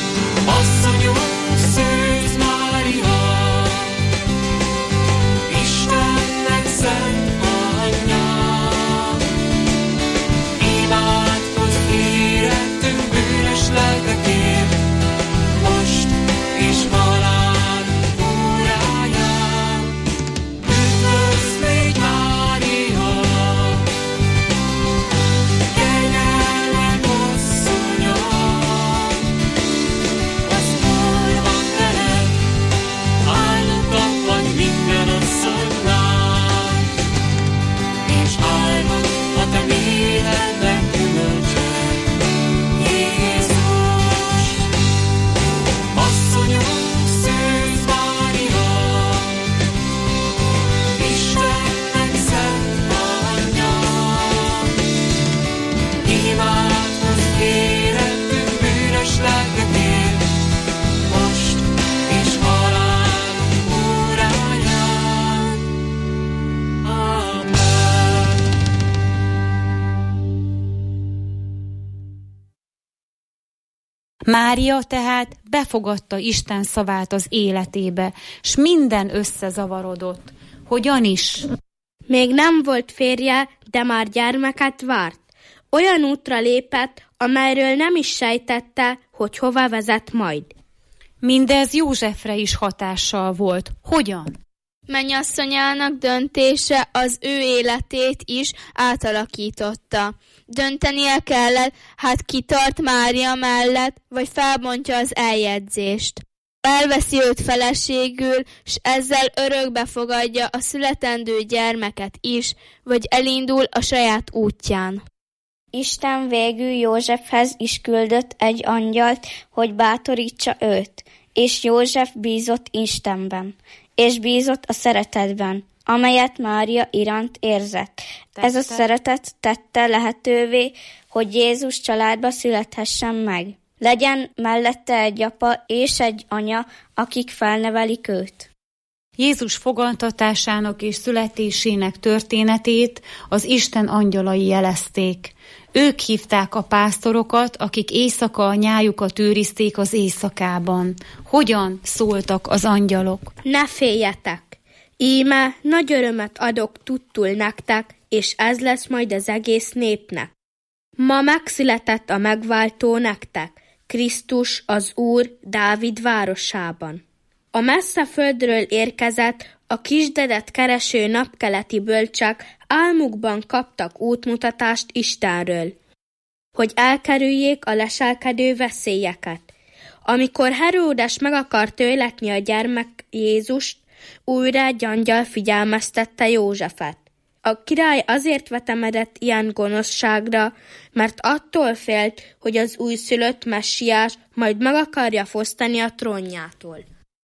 [SPEAKER 7] Mária tehát befogadta Isten szavát az életébe, s minden összezavarodott. Hogyan is?
[SPEAKER 8] Még nem volt férje, de már gyermeket várt. Olyan útra lépett, amelyről nem is sejtette, hogy hova vezet majd.
[SPEAKER 7] Mindez Józsefre is hatással volt. Hogyan?
[SPEAKER 9] Mennyasszonyának döntése az ő életét is átalakította. Döntenie kellett, hát kitart Mária mellett, vagy felbontja az eljegyzést. Elveszi őt feleségül, s ezzel örökbe fogadja a születendő gyermeket is, vagy elindul a saját útján. Isten végül Józsefhez is küldött egy angyalt, hogy bátorítsa őt, és József bízott Istenben, és bízott a szeretetben, amelyet Mária iránt érzett. Ez a szeretet tette lehetővé, hogy Jézus családba születhessen meg. Legyen mellette egy apa és egy anya, akik felnevelik őt.
[SPEAKER 7] Jézus fogantatásának és születésének történetét az Isten angyalai jelezték. Ők hívták a pásztorokat, akik éjszaka a nyájukat őrizték az éjszakában. Hogyan szóltak az angyalok?
[SPEAKER 8] Ne féljetek! Íme nagy örömet adok tudtul nektek, és ez lesz majd az egész népnek. Ma megszületett a megváltó nektek, Krisztus az Úr Dávid városában. A messze földről érkezett, a kisdedet kereső napkeleti bölcsek álmukban kaptak útmutatást Istenről, hogy elkerüljék a leselkedő veszélyeket. Amikor Heródes meg akart öletni a gyermek Jézust, újra egy angyal figyelmeztette Józsefet. A király azért vetemedett ilyen gonoszságra, mert attól félt, hogy az újszülött messiás majd meg akarja fosztani a trónjától.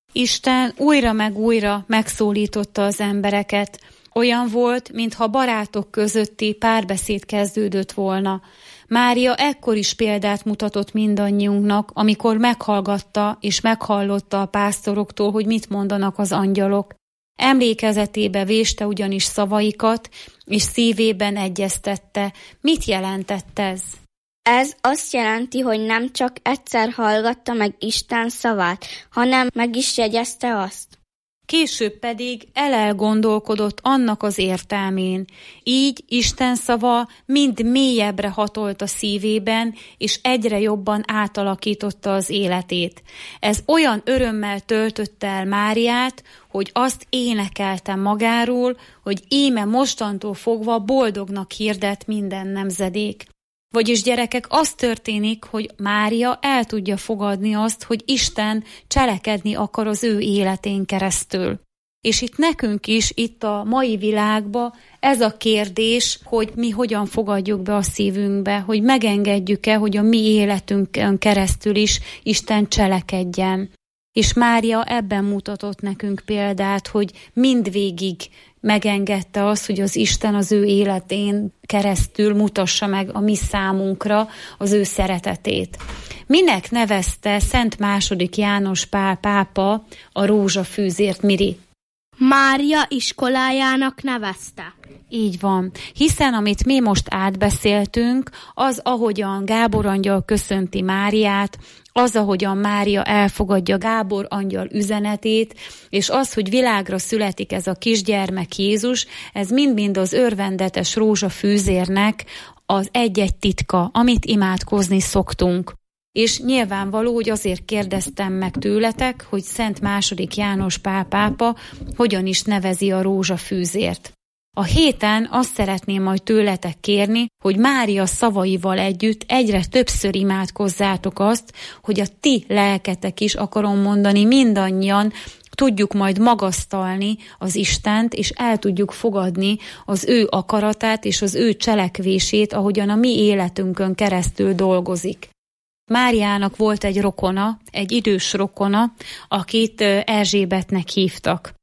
[SPEAKER 7] Isten újra meg újra megszólította az embereket. Olyan volt, mintha barátok közötti párbeszéd kezdődött volna. Mária ekkor is példát mutatott mindannyiunknak, amikor meghallgatta és meghallotta a pásztoroktól, hogy mit mondanak az angyalok. Emlékezetébe véste ugyanis szavaikat, és szívében egyeztette. Mit jelentett ez?
[SPEAKER 9] Ez azt jelenti, hogy nem csak egyszer hallgatta meg Isten szavát, hanem meg is jegyezte azt.
[SPEAKER 7] Később pedig elgondolkodott annak az értelmén. Így Isten szava mind mélyebbre hatolt a szívében, és egyre jobban átalakította az életét. Ez olyan örömmel töltötte el Máriát, hogy azt énekelte magáról, hogy íme mostantól fogva boldognak hirdet minden nemzedék. Vagyis gyerekek, az történik, hogy Mária el tudja fogadni azt, hogy Isten cselekedni akar az ő életén keresztül. És itt nekünk is, itt a mai világban ez a kérdés, hogy mi hogyan fogadjuk be a szívünkbe, hogy megengedjük-e, hogy a mi életünkön keresztül is Isten cselekedjen. És Mária ebben mutatott nekünk példát, hogy mindvégig megengedte azt, hogy az Isten az ő életén keresztül mutassa meg a mi számunkra az ő szeretetét. Minek nevezte Szent II. János Pál pápa a rózsafűzért, Miri?
[SPEAKER 8] Mária iskolájának nevezte.
[SPEAKER 7] Így van, hiszen amit mi most átbeszéltünk, az ahogyan Gábor angyal köszönti Máriát, az ahogyan Mária elfogadja Gábor angyal üzenetét, és az, hogy világra születik ez a kisgyermek Jézus, ez mind-mind az örvendetes rózsafűzérnek az egy-egy titka, amit imádkozni szoktunk. És nyilvánvaló, hogy azért kérdeztem meg tőletek, hogy Szent II. János Pál pápa hogyan is nevezi a rózsafűzért. A héten azt szeretném majd tőletek kérni, hogy Mária szavaival együtt egyre többször imádkozzátok azt, hogy a ti lelketek is, akarom mondani, mindannyian tudjuk majd magasztalni az Istent, és el tudjuk fogadni az ő akaratát és az ő cselekvését, ahogyan a mi életünkön keresztül dolgozik. Máriának volt egy rokona, egy idős rokona, akit Erzsébetnek hívtak.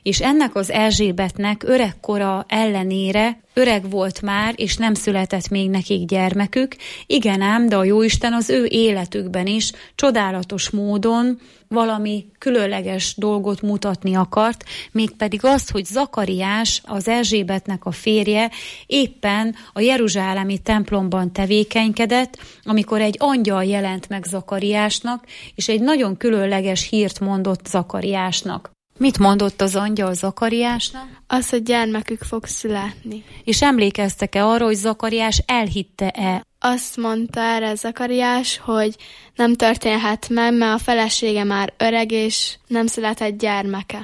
[SPEAKER 7] És ennek az Erzsébetnek öregkora ellenére, öreg volt már, és nem született még nekik gyermekük. Igen ám, de a Jóisten az ő életükben is csodálatos módon valami különleges dolgot mutatni akart, mégpedig azt, hogy Zakariás, az Erzsébetnek a férje, éppen a jeruzsálemi templomban tevékenykedett, amikor egy angyal jelent meg Zakariásnak, és egy nagyon különleges hírt mondott Zakariásnak. Mit mondott az angyal Zakariásnak?
[SPEAKER 13] Az, hogy gyermekük fog születni.
[SPEAKER 7] És emlékeztek-e arra, hogy Zakariás elhitte-e?
[SPEAKER 13] Azt mondta erre Zakariás, hogy nem történhet meg, mert a felesége már öreg, és nem született gyermeke.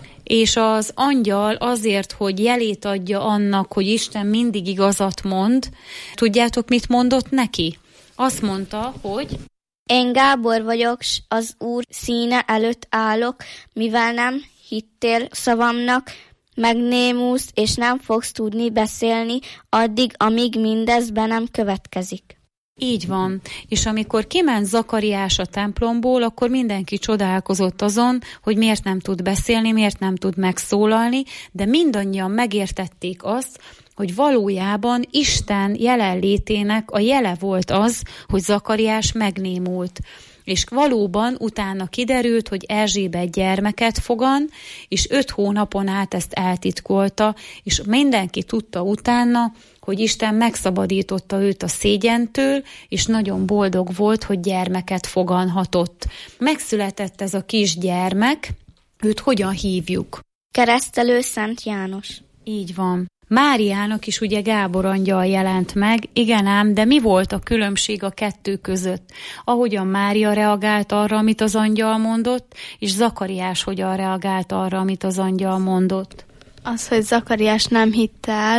[SPEAKER 7] És az angyal azért, hogy jelét adja annak, hogy Isten mindig igazat mond, tudjátok, mit mondott neki? Azt mondta, hogy...
[SPEAKER 14] Én Gábor vagyok, s az Úr színe előtt állok, mivel nem hittél szavamnak, megnémulsz, és nem fogsz tudni beszélni, addig, amíg mindez be nem következik.
[SPEAKER 7] Így van. És amikor kiment Zakariás a templomból, akkor mindenki csodálkozott azon, hogy miért nem tud beszélni, miért nem tud megszólalni, de mindannyian megértették azt, hogy valójában Isten jelenlétének a jele volt az, hogy Zakariás megnémult. És valóban utána kiderült, hogy Erzsébet gyermeket fogan, és 5 hónapon át ezt eltitkolta, és mindenki tudta utána, hogy Isten megszabadította őt a szégyentől, és nagyon boldog volt, hogy gyermeket foganhatott. Megszületett ez a kis gyermek, őt hogyan hívjuk?
[SPEAKER 14] Keresztelő Szent János.
[SPEAKER 7] Így van. Máriának is ugye Gábor angyal jelent meg, igen ám, de mi volt a különbség a kettő között? Ahogyan Mária reagált arra, amit az angyal mondott, és Zakariás hogyan reagált arra, amit az angyal mondott?
[SPEAKER 13] Az, hogy Zakariás nem hitte el,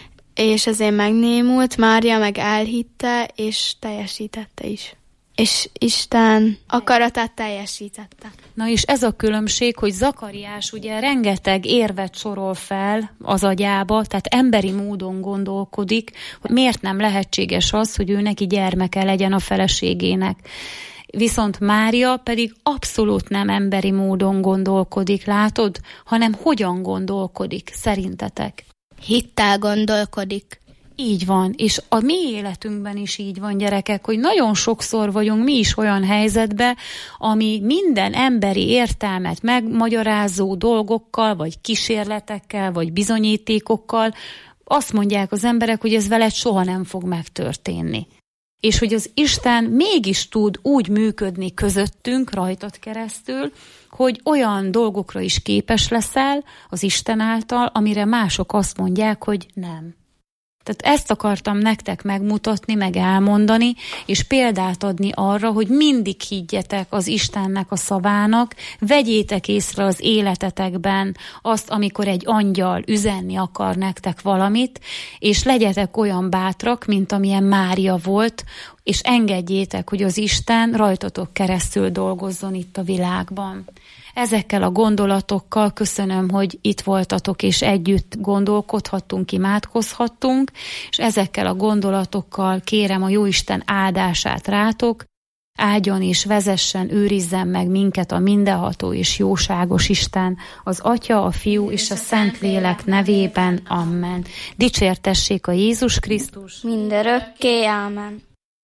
[SPEAKER 13] és ezért megnémult, Mária meg elhitte, és teljesítette is. És Isten akaratát teljesítette.
[SPEAKER 7] Na és ez a különbség, hogy Zakariás ugye rengeteg érvet sorol fel az agyába, tehát emberi módon gondolkodik, hogy miért nem lehetséges az, hogy ő neki gyermeke legyen a feleségének. Viszont Mária pedig abszolút nem emberi módon gondolkodik, látod, hanem hogyan gondolkodik, szerintetek?
[SPEAKER 14] Hittel gondolkodik.
[SPEAKER 7] Így van, és a mi életünkben is így van, gyerekek, hogy nagyon sokszor vagyunk mi is olyan helyzetben, ami minden emberi értelmet megmagyarázó dolgokkal, vagy kísérletekkel, vagy bizonyítékokkal azt mondják az emberek, hogy ez veled soha nem fog megtörténni. És hogy az Isten mégis tud úgy működni közöttünk, rajtad keresztül, hogy olyan dolgokra is képes leszel az Isten által, amire mások azt mondják, hogy nem. Tehát ezt akartam nektek megmutatni, meg elmondani, és példát adni arra, hogy mindig higgyetek az Istennek a szavának, vegyétek észre az életetekben azt, amikor egy angyal üzenni akar nektek valamit, és legyetek olyan bátrak, mint amilyen Mária volt, és engedjétek, hogy az Isten rajtatok keresztül dolgozzon itt a világban. Ezekkel a gondolatokkal köszönöm, hogy itt voltatok, és együtt gondolkodhattunk, imádkozhattunk, és ezekkel a gondolatokkal kérem a Jóisten áldását rátok, áldjon és vezessen, őrizzen meg minket a mindenható és jóságos Isten, az Atya, a Fiú és a Szentlélek nevében. Amen. Dicsértessék a Jézus Krisztus.
[SPEAKER 14] Mindörökké. Amen.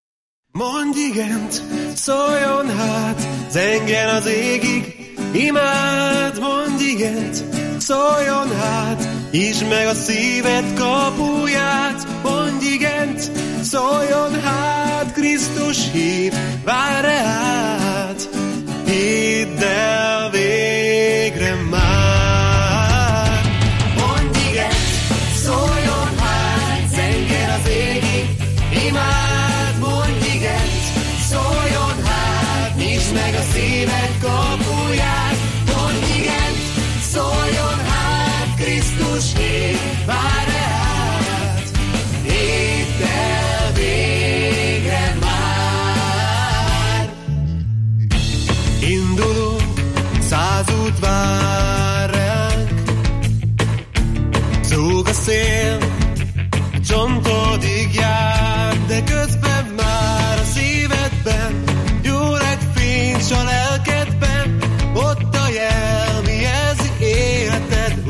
[SPEAKER 10] Mondj igent, szóljon hát, zengjen az égig, imád, mondj igent, szóljon hát, nyisd meg a szíved kapuját, mondj igent, szóljon hát, Krisztus hív, vár át, hidd el végre már. Mondj igent, szóljon hát, zengjen az égig, imád, mondj igent, szóljon hát, nyisd meg a szíved kapuját, mondj igent, szóljon hát, Krisztus hív, vár át, hidd el végre már. Indulunk, 100 út vár ránk, zúg a szél, csontodig jár, de közben már a szívedben gyúreg fény s a lelkedben, ott a jel, mi jelzi életed,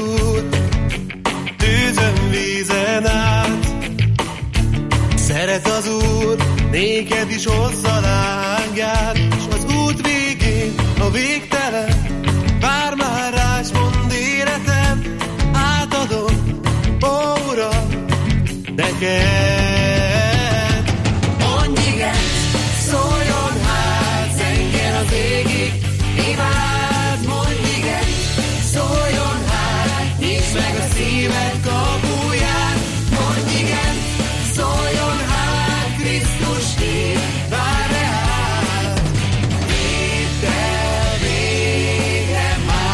[SPEAKER 10] Úr, tűzön vízen át. Szeret az Úr, néked is hozza lángját, és az út végén a végtelen vár már rá, s mondd életem, átadom, ó Uram, neked.
[SPEAKER 11] Mondj igen, szóljon hát, zengjen az égig, imád, mondj igen, szóljon hát, nyisd meg a szíved kapuját, mondj igen, szóljon hát, Krisztus hír, vár reát, hidd el végre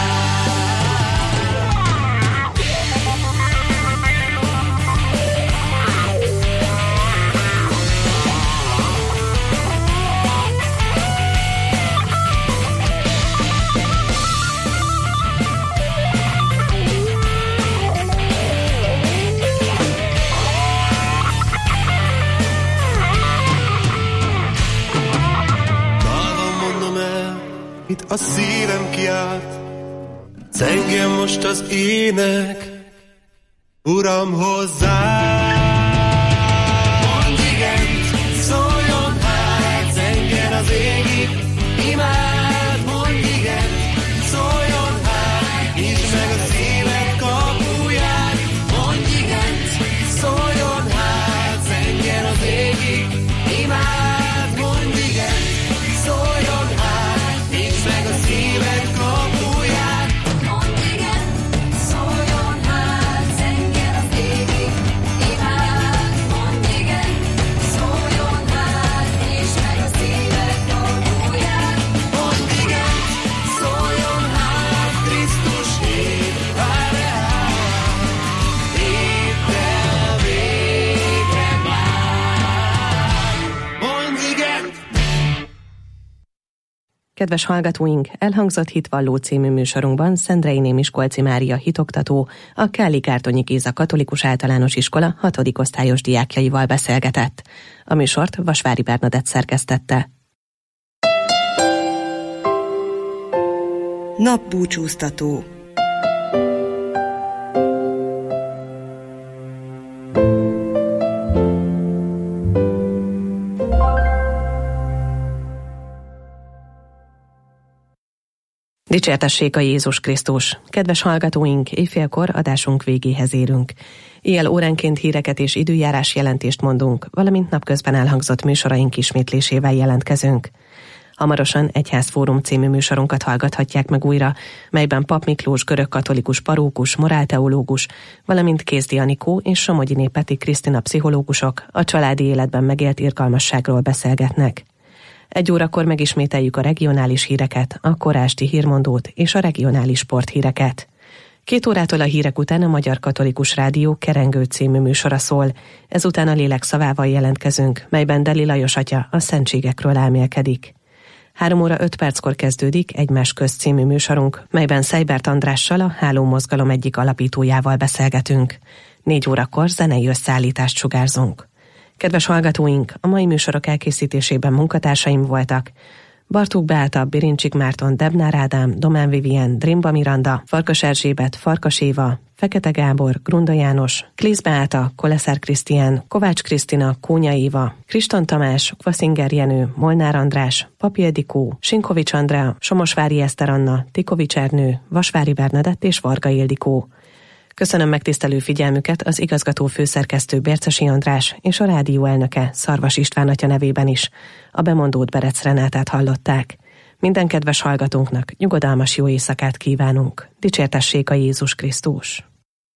[SPEAKER 10] itt a szívem kiált, zengjen most az ének, Uram, hozzá.
[SPEAKER 11] Mondj igent, szóljon hát, zengjen az égig, imád, mondj igent, szóljon hát, nyisd meg a szíved kapuját, mondj igent, szóljon hát, zengjen az égig, imád, mondj igent, szóljon hát, nyisd meg a szíved kapuját, mondj igent, szóljon hát, zengjen az égig, imád, mondj igent, szóljon hát, nyisd meg a szíved kapuját, mondj igent, szóljon hát, Krisztus hív, vár reát, hidd el végre már, mondj igent.
[SPEAKER 3] Kedves hallgatóink, elhangzott Hitvalló című műsorunkban Szendrei Miskolci Mária hitoktató, a Káli-Gártonyi Géza Katolikus Általános Iskola 6. osztályos diákjaival beszélgetett. A műsort Vasvári Bernadett szerkesztette.
[SPEAKER 15] Napbúcsúztató.
[SPEAKER 3] Dicsértessék a Jézus Krisztus! Kedves hallgatóink, éjfélkor adásunk végéhez érünk. Éjjel óránként híreket és időjárás jelentést mondunk, valamint napközben elhangzott műsoraink ismétlésével jelentkezünk. Hamarosan Egyházfórum című műsorunkat hallgathatják meg újra, melyben Pap Miklós görögkatolikus parókus, morálteológus, valamint Kézdi Anikó és Somogyiné Peti Krisztina pszichológusok a családi életben megélt irgalmasságról beszélgetnek. 1 órakor megismételjük a regionális híreket, a korásti hírmondót és a regionális sporthíreket. 2 órától a hírek után a Magyar Katolikus Rádió Kerengő című műsora szól, ezután a lélek szavával jelentkezünk, melyben Deli Lajos atya a szentségekről elmélkedik. 3 óra 5 perckor kezdődik Egymás közt című műsorunk, melyben Szejbert Andrással, a Háló Mozgalom egyik alapítójával beszélgetünk. 4 órakor zenei összeállítást sugárzunk. Kedves hallgatóink, a mai műsorok elkészítésében munkatársaim voltak: Bartók Beáta, Birincsik Márton, Debnár Ádám, Domán Vivien, Drimba Miranda, Farkas Erzsébet, Farkas Éva, Fekete Gábor, Grunda János, Klisz Beáta, Koleszár Krisztián, Kovács Krisztina, Kónya Éva, Kriston Tamás, Kvaszinger Jenő, Molnár András, Papi Edikó, Sinkovics Andrea, Somosvári Eszter Anna, Tikovics Ernő, Vasvári Bernadett és Varga Ildikó. Köszönöm megtisztelő figyelmüket az igazgató főszerkesztő Bércesi András és a rádió elnöke Szarvas István atya nevében is. A bemondót Berec Renátát hallották. Minden kedves hallgatónknak nyugodalmas jó éjszakát kívánunk. Dicsértessék a Jézus Krisztus!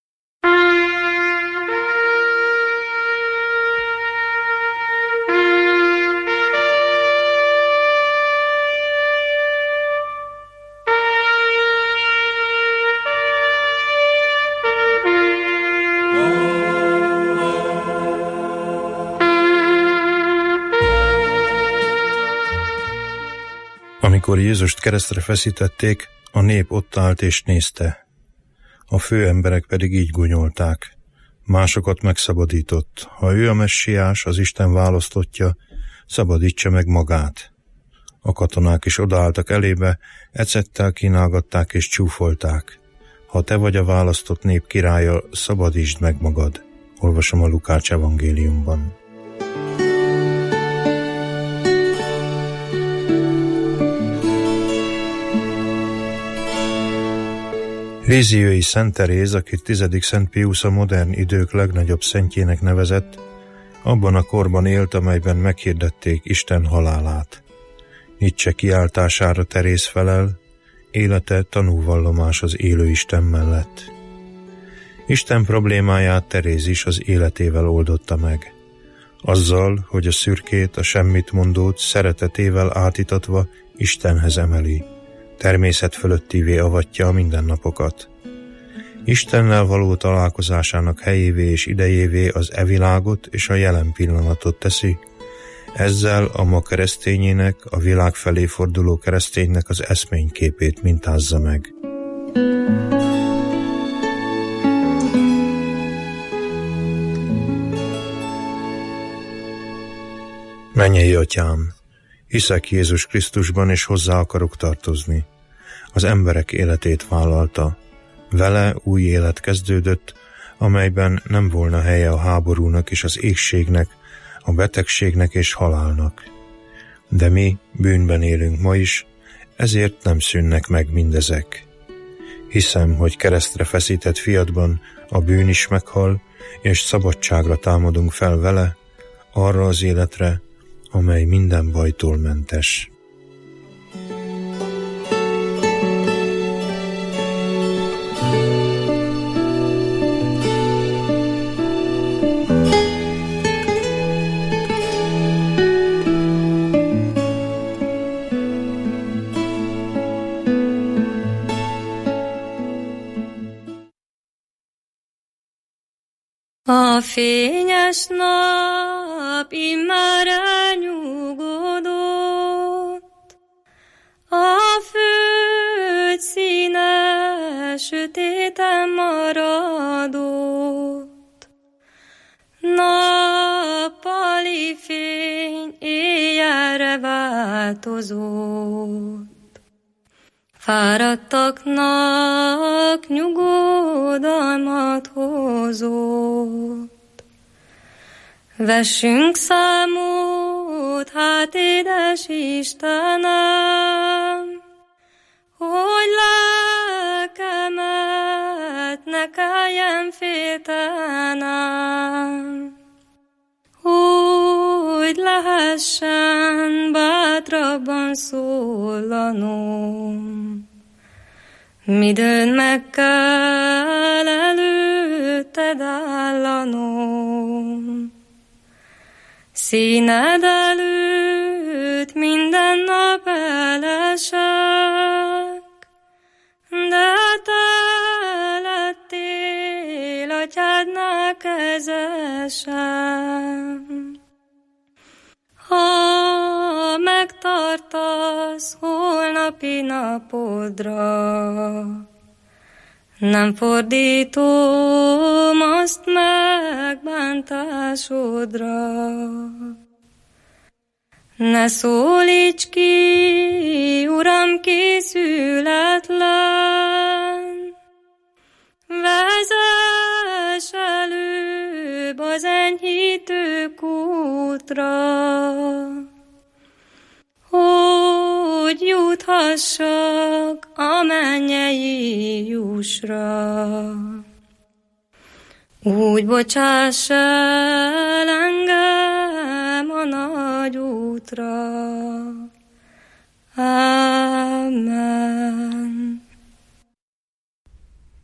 [SPEAKER 16] Amikor Jézust keresztre feszítették, a nép ott állt és nézte. A főemberek pedig így gúnyolták: másokat megszabadított. Ha ő a messiás, az Isten választottja, szabadítsa meg magát. A katonák is odaálltak elébe, ecettel kínálgatták és csúfolták. ha te vagy a választott nép királya, szabadítsd meg magad. Olvasom a Lukács evangéliumban. Líziai Szent Teréz, akit 10. Szent Piusz a modern idők legnagyobb szentjének nevezett, abban a korban élt, amelyben meghirdették Isten halálát. Nietzsche kiáltására Teréz felel, élete tanúvallomás az élő Isten mellett. Isten problémáját Teréz is az életével oldotta meg. Azzal, hogy a szürkét, a semmit mondót szeretetével átítatva Istenhez emeli, természet fölöttivé avatja a mindennapokat. Istennel való találkozásának helyévé és idejévé az világot és a jelen pillanatot teszi, ezzel a ma keresztényének, a világ felé forduló kereszténynek az eszményképét mintázza meg. Mennyei Atyám, hiszek Jézus Krisztusban, és hozzá akarok tartozni. Az emberek életét vállalta. Vele új élet kezdődött, amelyben nem volna helye a háborúnak és az éhségnek, a betegségnek és halálnak. De mi bűnben élünk ma is, ezért nem szűnnek meg mindezek. Hiszem, hogy keresztre feszített fiadban a bűn is meghal, és szabadságra támadunk fel vele, arra az életre, amely minden bajtól mentes.
[SPEAKER 12] A fényes nap immár elnyugodott, a föld színe sötéten maradott. Nappali fény éjjelre változott, fáradtaknak nyugodalmat hozott. Vessünk számot, hát édes Istenem, hogy lelkemet ne kelljen féltenem, hogy lehessen bátrabban szólanom. Midőn meg kell előtted állanom, színed előtt minden nap elesek, de te lettél atyádnál kezesem. Ha megtartasz holnapi napodra, nem fordítom azt megbántásodra. Ne szólíts ki, Uram, készületlen, vezess előbb az enyhítő kútra, hogy juthassak a mennyei jussra. Úgy bocsáss el engem a nagy útra. Ámen.